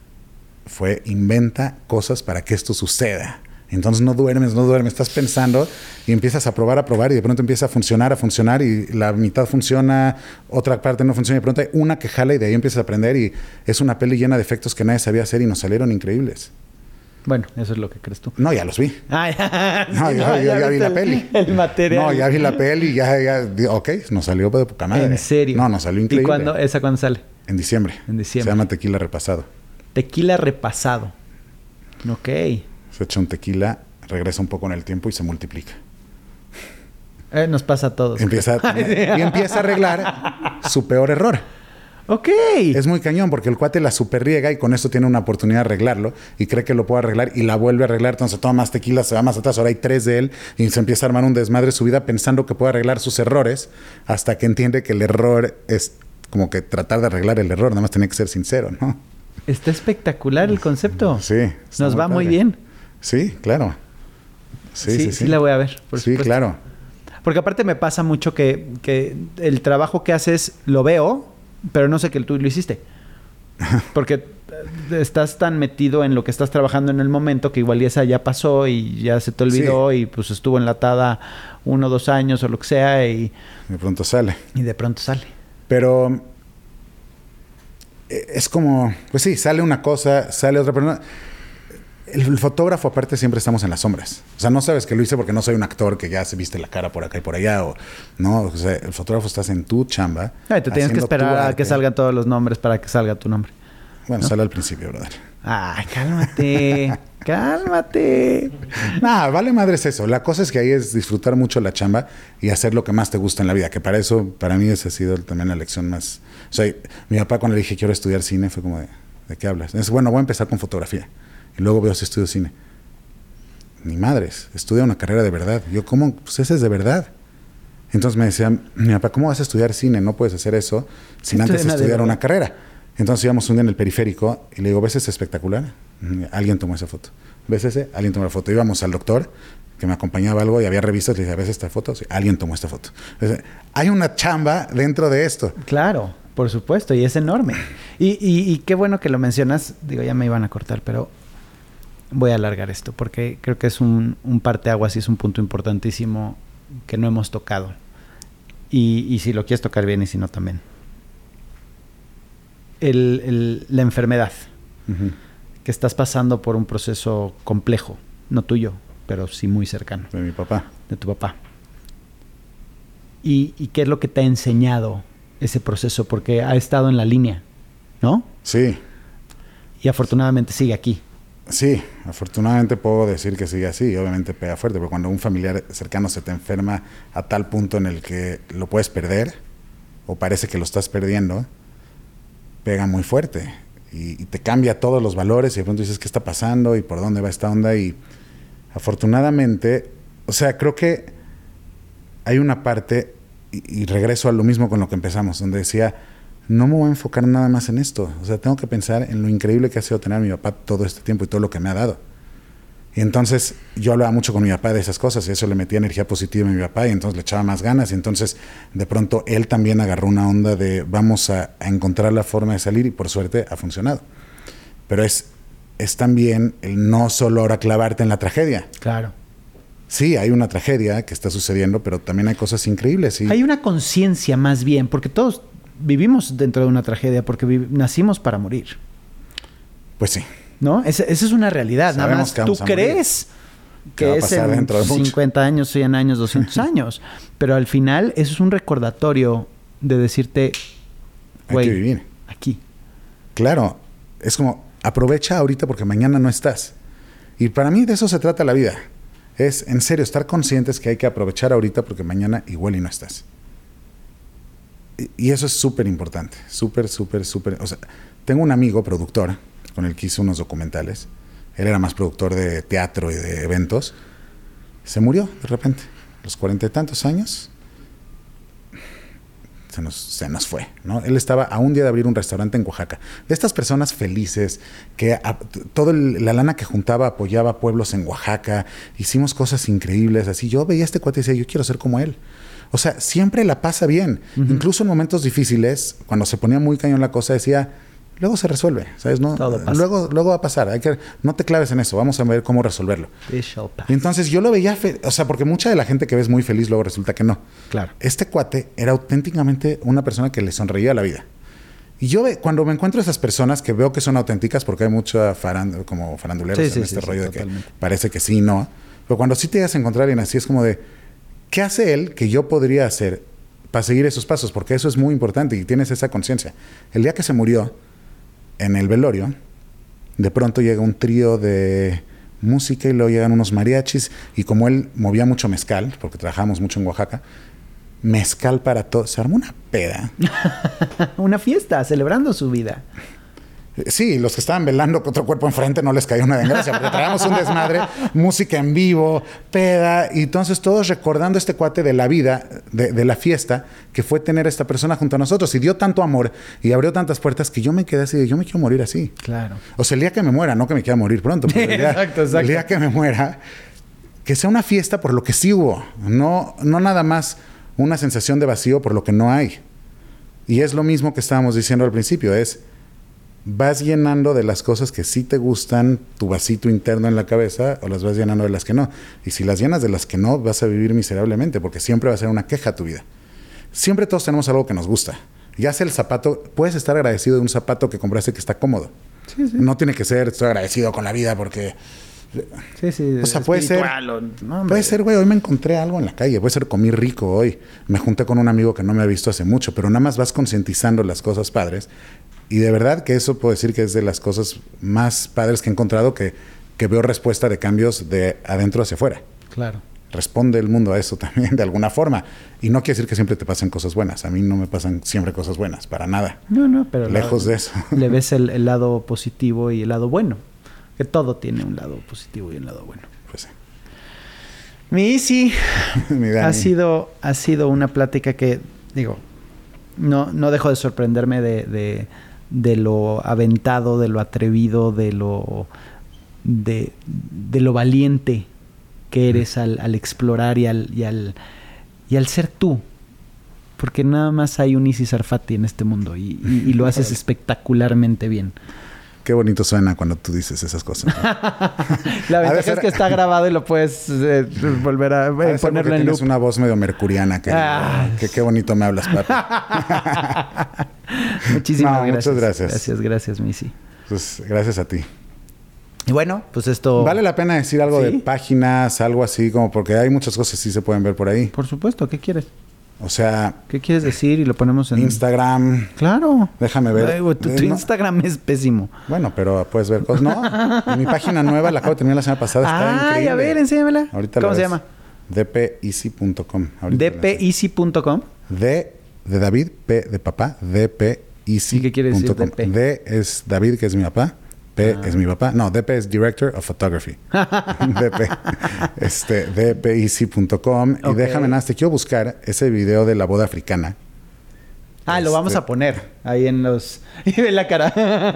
fue inventa cosas para que esto suceda. Entonces no duermes, no duermes, estás pensando y empiezas a probar, a probar y de pronto empieza a funcionar, a funcionar y la mitad funciona, otra parte no funciona y de pronto hay una que jala y de ahí empiezas a aprender y es una peli llena de efectos que nadie sabía hacer y nos salieron increíbles. Bueno, eso es lo que crees tú. No, ya los vi. Ah, ya. No, ya, ya, ya, ya vi la el, peli. El material. No, ya vi la peli y ya, ya, ok, nos salió de poca madre. ¿En serio? No, nos salió increíble. ¿Y cuándo, esa cuándo sale? En diciembre. En diciembre. Se llama Tequila Repasado. Tequila Repasado. Ok. Se echa un tequila, regresa un poco en el tiempo y se multiplica. Eh, nos pasa a todos. Empieza a tener, y empieza a arreglar su peor error. Ok. Es muy cañón porque el cuate la super riega y con esto tiene una oportunidad de arreglarlo y cree que lo puede arreglar y la vuelve a arreglar. Entonces toma más tequila, se va más atrás. Ahora hay tres de él y se empieza a armar un desmadre de su vida pensando que puede arreglar sus errores hasta que entiende que el error es como que tratar de arreglar el error. Nada más tiene que ser sincero, ¿no? Está espectacular el concepto. Sí. Nos va muy, muy bien. Sí, claro. Sí, sí, sí, sí. sí. Sí la voy a ver. Por sí, supuesto. claro. Porque aparte me pasa mucho que, que el trabajo que haces lo veo, pero no sé que tú lo hiciste. Porque estás tan metido en lo que estás trabajando en el momento que igual esa ya pasó y ya se te olvidó sí. y pues estuvo enlatada uno o dos años o lo que sea y... De pronto sale. Y de pronto sale. Pero... es como... Pues sí, sale una cosa, sale otra, pero no... El, el fotógrafo, aparte, siempre estamos en las sombras. O sea, no sabes que lo hice porque no soy un actor que ya se viste la cara por acá y por allá. O, no, o sea, el fotógrafo estás en tu chamba. Ay, te tienes que esperar a que salgan todos los nombres para que salga tu nombre. Bueno, ¿no? Sale al principio, brother. Ay, cálmate. Cálmate. Nah, vale madres eso. La cosa es que ahí es disfrutar mucho la chamba y hacer lo que más te gusta en la vida. Que para eso, para mí esa ha sido también la lección más... O sea, mi papá cuando le dije quiero estudiar cine fue como de, ¿de qué hablas? Es bueno, voy a empezar con fotografía. Y luego veo si estudio cine. Ni madres, estudia una carrera de verdad. Yo, ¿cómo? Pues ese es de verdad. Entonces me decía, mi papá, ¿cómo vas a estudiar cine? No puedes hacer eso sin antes estudiar una carrera. Entonces íbamos un día en el periférico y le digo, ¿ves ese espectacular? Alguien tomó esa foto. ¿Ves ese? Alguien tomó la foto. Íbamos al doctor que me acompañaba algo y había revistas y le dije, ¿ves esta foto? Sí, alguien tomó esta foto. Entonces, hay una chamba dentro de esto. Claro, por supuesto, y es enorme. Y, y, y qué bueno que lo mencionas. Digo, ya me iban a cortar, pero... voy a alargar esto porque creo que es un, un parteaguas y es un punto importantísimo que no hemos tocado. Y, y si lo quieres tocar bien y si no también. El, el, la enfermedad. Uh-huh. Que estás pasando por un proceso complejo. No tuyo, pero sí muy cercano. De mi papá. De tu papá. ¿Y, y qué es lo que te ha enseñado ese proceso? Porque ha estado en la línea ¿no? Sí. Y afortunadamente sigue aquí. Sí, afortunadamente puedo decir que sigue así. Obviamente pega fuerte, pero cuando un familiar cercano se te enferma a tal punto en el que lo puedes perder, o parece que lo estás perdiendo, pega muy fuerte. Y, y te cambia todos los valores y de pronto dices, ¿qué está pasando? ¿Y por dónde va esta onda? Y afortunadamente, o sea, creo que hay una parte, y, y regreso a lo mismo con lo que empezamos, donde decía, no me voy a enfocar nada más en esto. O sea, tengo que pensar en lo increíble que ha sido tener a mi papá todo este tiempo y todo lo que me ha dado. Y entonces yo hablaba mucho con mi papá de esas cosas y eso le metía energía positiva a mi papá y entonces le echaba más ganas y entonces de pronto él también agarró una onda de vamos a, a encontrar la forma de salir y por suerte ha funcionado. Pero es, es también el no solo ahora clavarte en la tragedia. Claro. Sí, hay una tragedia que está sucediendo, pero también hay cosas increíbles. Y... hay una conciencia más bien, porque todos vivimos dentro de una tragedia porque vi- nacimos para morir. Pues sí. ¿No? Esa, esa es una realidad. Sabemos Nada más que tú vamos a morir. crees Que va a que es pasar en dentro de mucho. cincuenta años, cien años, doscientos años. Pero al final eso es un recordatorio de decirte, Hay güey, que vivir. aquí. Claro, es como aprovecha ahorita porque mañana no estás. Y para mí de eso se trata la vida. Es en serio estar conscientes que hay que aprovechar ahorita porque mañana igual y no estás. Y, y eso es súper importante, súper, súper, súper. O sea, tengo un amigo productor con el que hice unos documentales. Él era más productor de teatro y de eventos. Se murió de repente, a los cuarenta y tantos años. Se nos, se nos fue, ¿no? Él estaba a un día de abrir un restaurante en Oaxaca. De estas personas felices, que a, toda la lana que juntaba apoyaba pueblos en Oaxaca. Hicimos cosas increíbles, así. Yo veía a este cuate y decía, yo quiero ser como él. O sea, siempre la pasa bien. Uh-huh. Incluso en momentos difíciles, cuando se ponía muy cañón la cosa, decía... luego se resuelve, ¿sabes? No, luego, luego va a pasar. Hay que, no te claves en eso. Vamos a ver cómo resolverlo. Y entonces yo lo veía, fe- o sea, porque mucha de la gente que ves muy feliz luego resulta que no. Claro. Este cuate era auténticamente una persona que le sonreía a la vida. Y yo ve, cuando me encuentro esas personas que veo que son auténticas, porque hay mucha farand- como faranduleros sí, en sí, este sí, rollo sí, de totalmente. que parece que sí, no. Pero cuando sí te llegas a encontrar alguien así, es como de, ¿qué hace él que yo podría hacer para seguir esos pasos? Porque eso es muy importante y tienes esa conciencia. El día que se murió, en el velorio, de pronto llega un trío de música y luego llegan unos mariachis y como él movía mucho mezcal, porque trabajábamos mucho en Oaxaca, mezcal para todos, se armó una peda. Una fiesta, celebrando su vida. Sí, los que estaban velando con otro cuerpo enfrente no les cayó una desgracia, porque traíamos un desmadre, música en vivo, peda, y entonces todos recordando este cuate de la vida, de, de la fiesta, que fue tener a esta persona junto a nosotros, y dio tanto amor, y abrió tantas puertas, que yo me quedé así de, yo me quiero morir así. Claro. O sea, el día que me muera, no que me quiera morir pronto, pero el día, exacto, exacto. el día que me muera, que sea una fiesta por lo que sí hubo, no, no nada más una sensación de vacío por lo que no hay. Y es lo mismo que estábamos diciendo al principio, es... vas llenando de las cosas que sí te gustan tu vasito interno en la cabeza o las vas llenando de las que no. Y si las llenas de las que no, vas a vivir miserablemente porque siempre va a ser una queja tu vida. Siempre todos tenemos algo que nos gusta. Ya sea el zapato, puedes estar agradecido de un zapato que compraste que está cómodo. Sí, sí. No tiene que ser, estoy agradecido con la vida porque... Sí, sí. O sea, puede ser... O, no, puede ser, güey, hoy me encontré algo en la calle. Puede ser, comí rico hoy. Me junté con un amigo que no me ha visto hace mucho. Pero nada más vas concientizando las cosas padres. Y de verdad que eso puedo decir que es de las cosas más padres que he encontrado que, que veo respuesta de cambios de adentro hacia afuera. Claro. Responde el mundo a eso también de alguna forma. Y no quiere decir que siempre te pasen cosas buenas. A mí no me pasan siempre cosas buenas, para nada. No, no, pero... lejos la, de eso. Le ves el, el lado positivo y el lado bueno. Que todo tiene un lado positivo y un lado bueno. Pues sí. Mi Isi, Mi Dani. ha sido, ha sido una plática que, digo, no, no dejo de sorprenderme de... de de lo aventado, de lo atrevido, de lo de, de lo valiente que eres al, al explorar y al, y al y al ser tú. Porque nada más hay un Isi Sarfati en este mundo y, y, y lo haces espectacularmente bien. Qué bonito suena cuando tú dices esas cosas, ¿no? La ventaja es que está grabado y lo puedes eh, volver a eh, ponerlo en loop. Tienes una voz medio mercuriana. Que, ah. que qué bonito me hablas, papi. Muchísimas no, gracias. Muchas gracias. Gracias, gracias, Missy. Pues gracias a ti. Y bueno, pues esto... ¿Vale la pena decir algo ¿Sí? de páginas, algo así? Como porque hay muchas cosas que sí se pueden ver por ahí. Por supuesto, ¿qué quieres? O sea... ¿Qué quieres decir? Y lo ponemos en... Instagram. Claro. Déjame ver. Ay, güey, tu, tu Eh, no. Instagram es pésimo. Bueno, pero puedes ver cosas. No, en mi página nueva, la acabo de terminar la semana pasada, está Ah, increíble. a ver, enséñamela. Ahorita ¿Cómo la se ves. llama? d p easy punto com. d p easy punto com. D de David, P de papá, d p easy ¿Y qué quiere decir punto com. D P? D es David, que es mi papá. P Ah. es mi papá. No, D P es Director of Photography. D P. Este, d p easy punto com. Ok. Y déjame nada, te quiero buscar ese video de la boda africana. Ah, lo vamos Este- a poner ahí en los... Y ve la cara.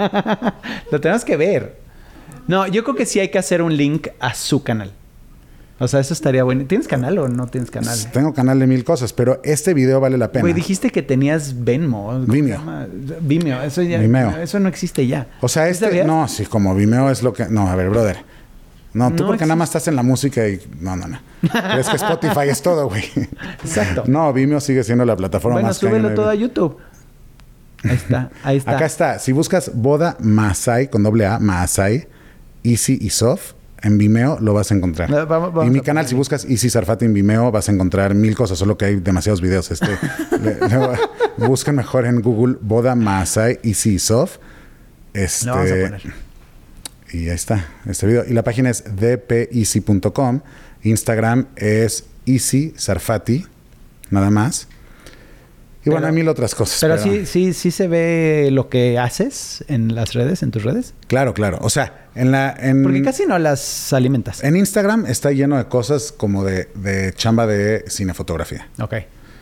Lo tenemos que ver. No, yo creo que sí hay que hacer un link a su canal. O sea, eso estaría bueno. ¿Tienes canal o no tienes canal? Tengo canal de mil cosas, pero este video vale la pena. Güey, dijiste que tenías Venmo. ¿Cómo Vimeo. se llama? Vimeo. Eso ya... Vimeo. Eso no existe ya. O sea, ¿Sí este... sabías? No, sí, como Vimeo es lo que... No, a ver, brother. No, tú No porque nada existe. más estás en la música y... No, no, no. Es que Spotify es todo, güey. Exacto. No, Vimeo sigue siendo la plataforma Bueno, más cañona súbelo de- todo a YouTube. Ahí está, ahí está. Acá está. Si buscas boda Maasai con doble A, Maasai, Easy y Soft, en Vimeo lo vas a encontrar. No, vamos- vamos y mi a canal, poner. si buscas Easy Sarfati en Vimeo, vas a encontrar mil cosas, solo que hay demasiados videos. Este, le- le- busquen mejor en Google boda Maasai, Easy y Soft. Este, Lo vamos a poner. Y ahí está, este video. Y la página es d p easy punto com. Instagram es Easy Sarfati, nada más. Y bueno, Pero- hay mil otras cosas. Pero sí, sí, sí se ve lo que haces en las redes, en tus redes. Claro, claro. O sea, en la... En, Porque casi no las alimentas. En Instagram está lleno de cosas como de, de chamba de cinefotografía. Ok.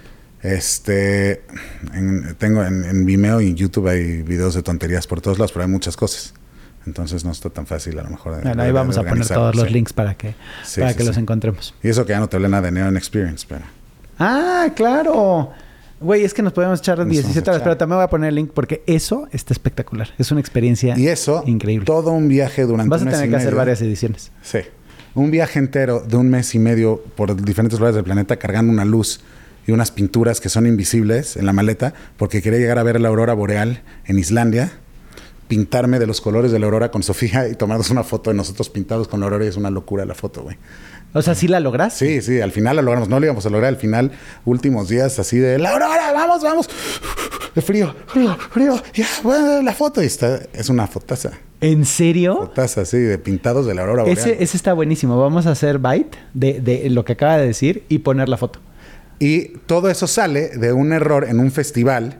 Este... en- tengo en, en Vimeo y en YouTube hay videos de tonterías por todos lados, pero hay muchas cosas. Entonces no está tan fácil a lo mejor. de- Bueno, de- ahí de vamos a poner organizar, todos los sí. links para que, Sí, para sí, que los sí. encontremos. Y eso que ya no te hablé nada de Neon Experience, pero... Ah, claro. Güey, es que nos podemos echar Nos diecisiete vamos a horas, pero echar. también voy a poner el link porque eso está espectacular. Es una experiencia Y eso, increíble. todo un viaje durante Vas a un mes tener y que hacer medio. varias ediciones. Sí. Un viaje entero de un mes y medio por diferentes lugares del planeta cargando una luz y unas pinturas que son invisibles en la maleta porque quería llegar a ver la aurora boreal en Islandia, pintarme de los colores de la aurora con Sofía y tomarnos una foto de nosotros pintados con la aurora y es una locura la foto, güey. O sea, ¿sí la logras? Sí, sí, al final la logramos. No lo íbamos a lograr al final, últimos días así de la aurora, vamos, vamos. De frío, frío, frío. Ya, bueno, la foto. Y está, es una fotaza. ¿En serio? Fotaza así de pintados de la aurora boreal. Ese, ese está buenísimo. Vamos a hacer byte de, de lo que acaba de decir y poner la foto. Y todo eso sale de un error en un festival.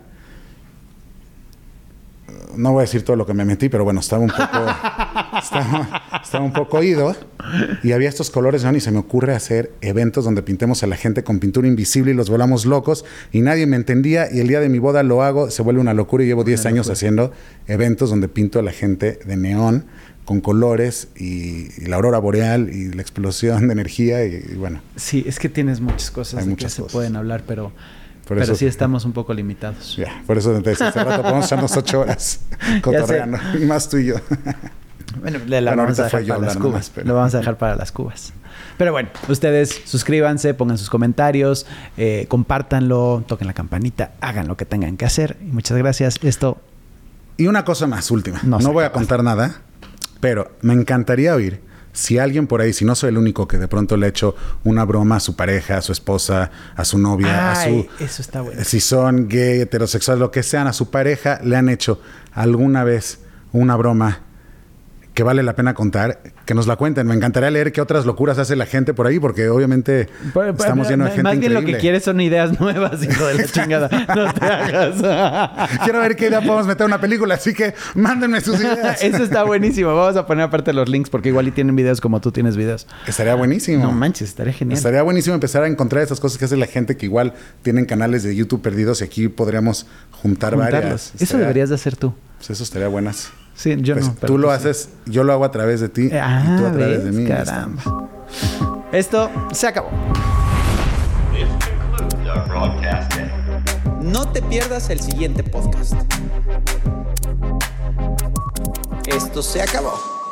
No voy a decir todo lo que me metí, pero bueno, estaba un poco... estaba, estaba un poco oído. Y había estos colores neón y se me ocurre hacer eventos donde pintemos a la gente con pintura invisible y los volamos locos. Y nadie me entendía. Y el día de mi boda lo hago. Se vuelve una locura. Y llevo diez años haciendo eventos donde pinto a la gente de neón con colores y, y la aurora boreal y la explosión de energía. Y, y bueno, Sí, es que tienes muchas cosas Hay de muchas que se cosas. pueden hablar, pero, Por pero eso- sí estamos un poco limitados. ya. Por eso te decía hace rato podemos echarnos ocho horas cotorreando. Y más tú y yo. Bueno, le la Bueno, vamos a ahorita fue dejar yo para las hablar cubas. nomás, pero- Lo vamos a dejar para las cubas. Pero bueno, ustedes suscríbanse, pongan sus comentarios, eh, compártanlo, toquen la campanita, hagan lo que tengan que hacer. Y muchas gracias. Esto, Y una cosa más, última. No No, sé voy qué a contar nada, pero me encantaría oír si alguien por ahí, si no soy el único que de pronto le ha hecho una broma a su pareja, a su esposa, a su novia, Ay, a su... eso está bueno. Si son gay, heterosexuales, lo que sean, a su pareja, le han hecho alguna vez una broma que vale la pena contar, que nos la cuenten. Me encantaría leer qué otras locuras hace la gente por ahí, porque obviamente Pero- pero- estamos llenos de gente Más bien increíble. lo que quieres son ideas nuevas, hijo de la chingada. No te hagas. Quiero ver qué idea podemos meter en una película, así que mándenme sus ideas. Eso está buenísimo. Vamos a poner aparte los links porque igual y tienen videos como tú tienes videos. Estaría buenísimo. No manches, estaría genial. Estaría buenísimo empezar a encontrar esas cosas que hace la gente que igual tienen canales de YouTube perdidos y aquí podríamos juntar Juntarlos. varias. Eso Estaría- deberías de hacer tú. Pues eso estaría buenas. Sí, yo Pues no. pero tú lo sí. haces, yo lo hago a través de ti Eh, Ah, y tú a través ¿ves? de mí. y ya Caramba. estamos. Esto se acabó. This concludes our broadcast day. No te pierdas el siguiente podcast. Esto se acabó.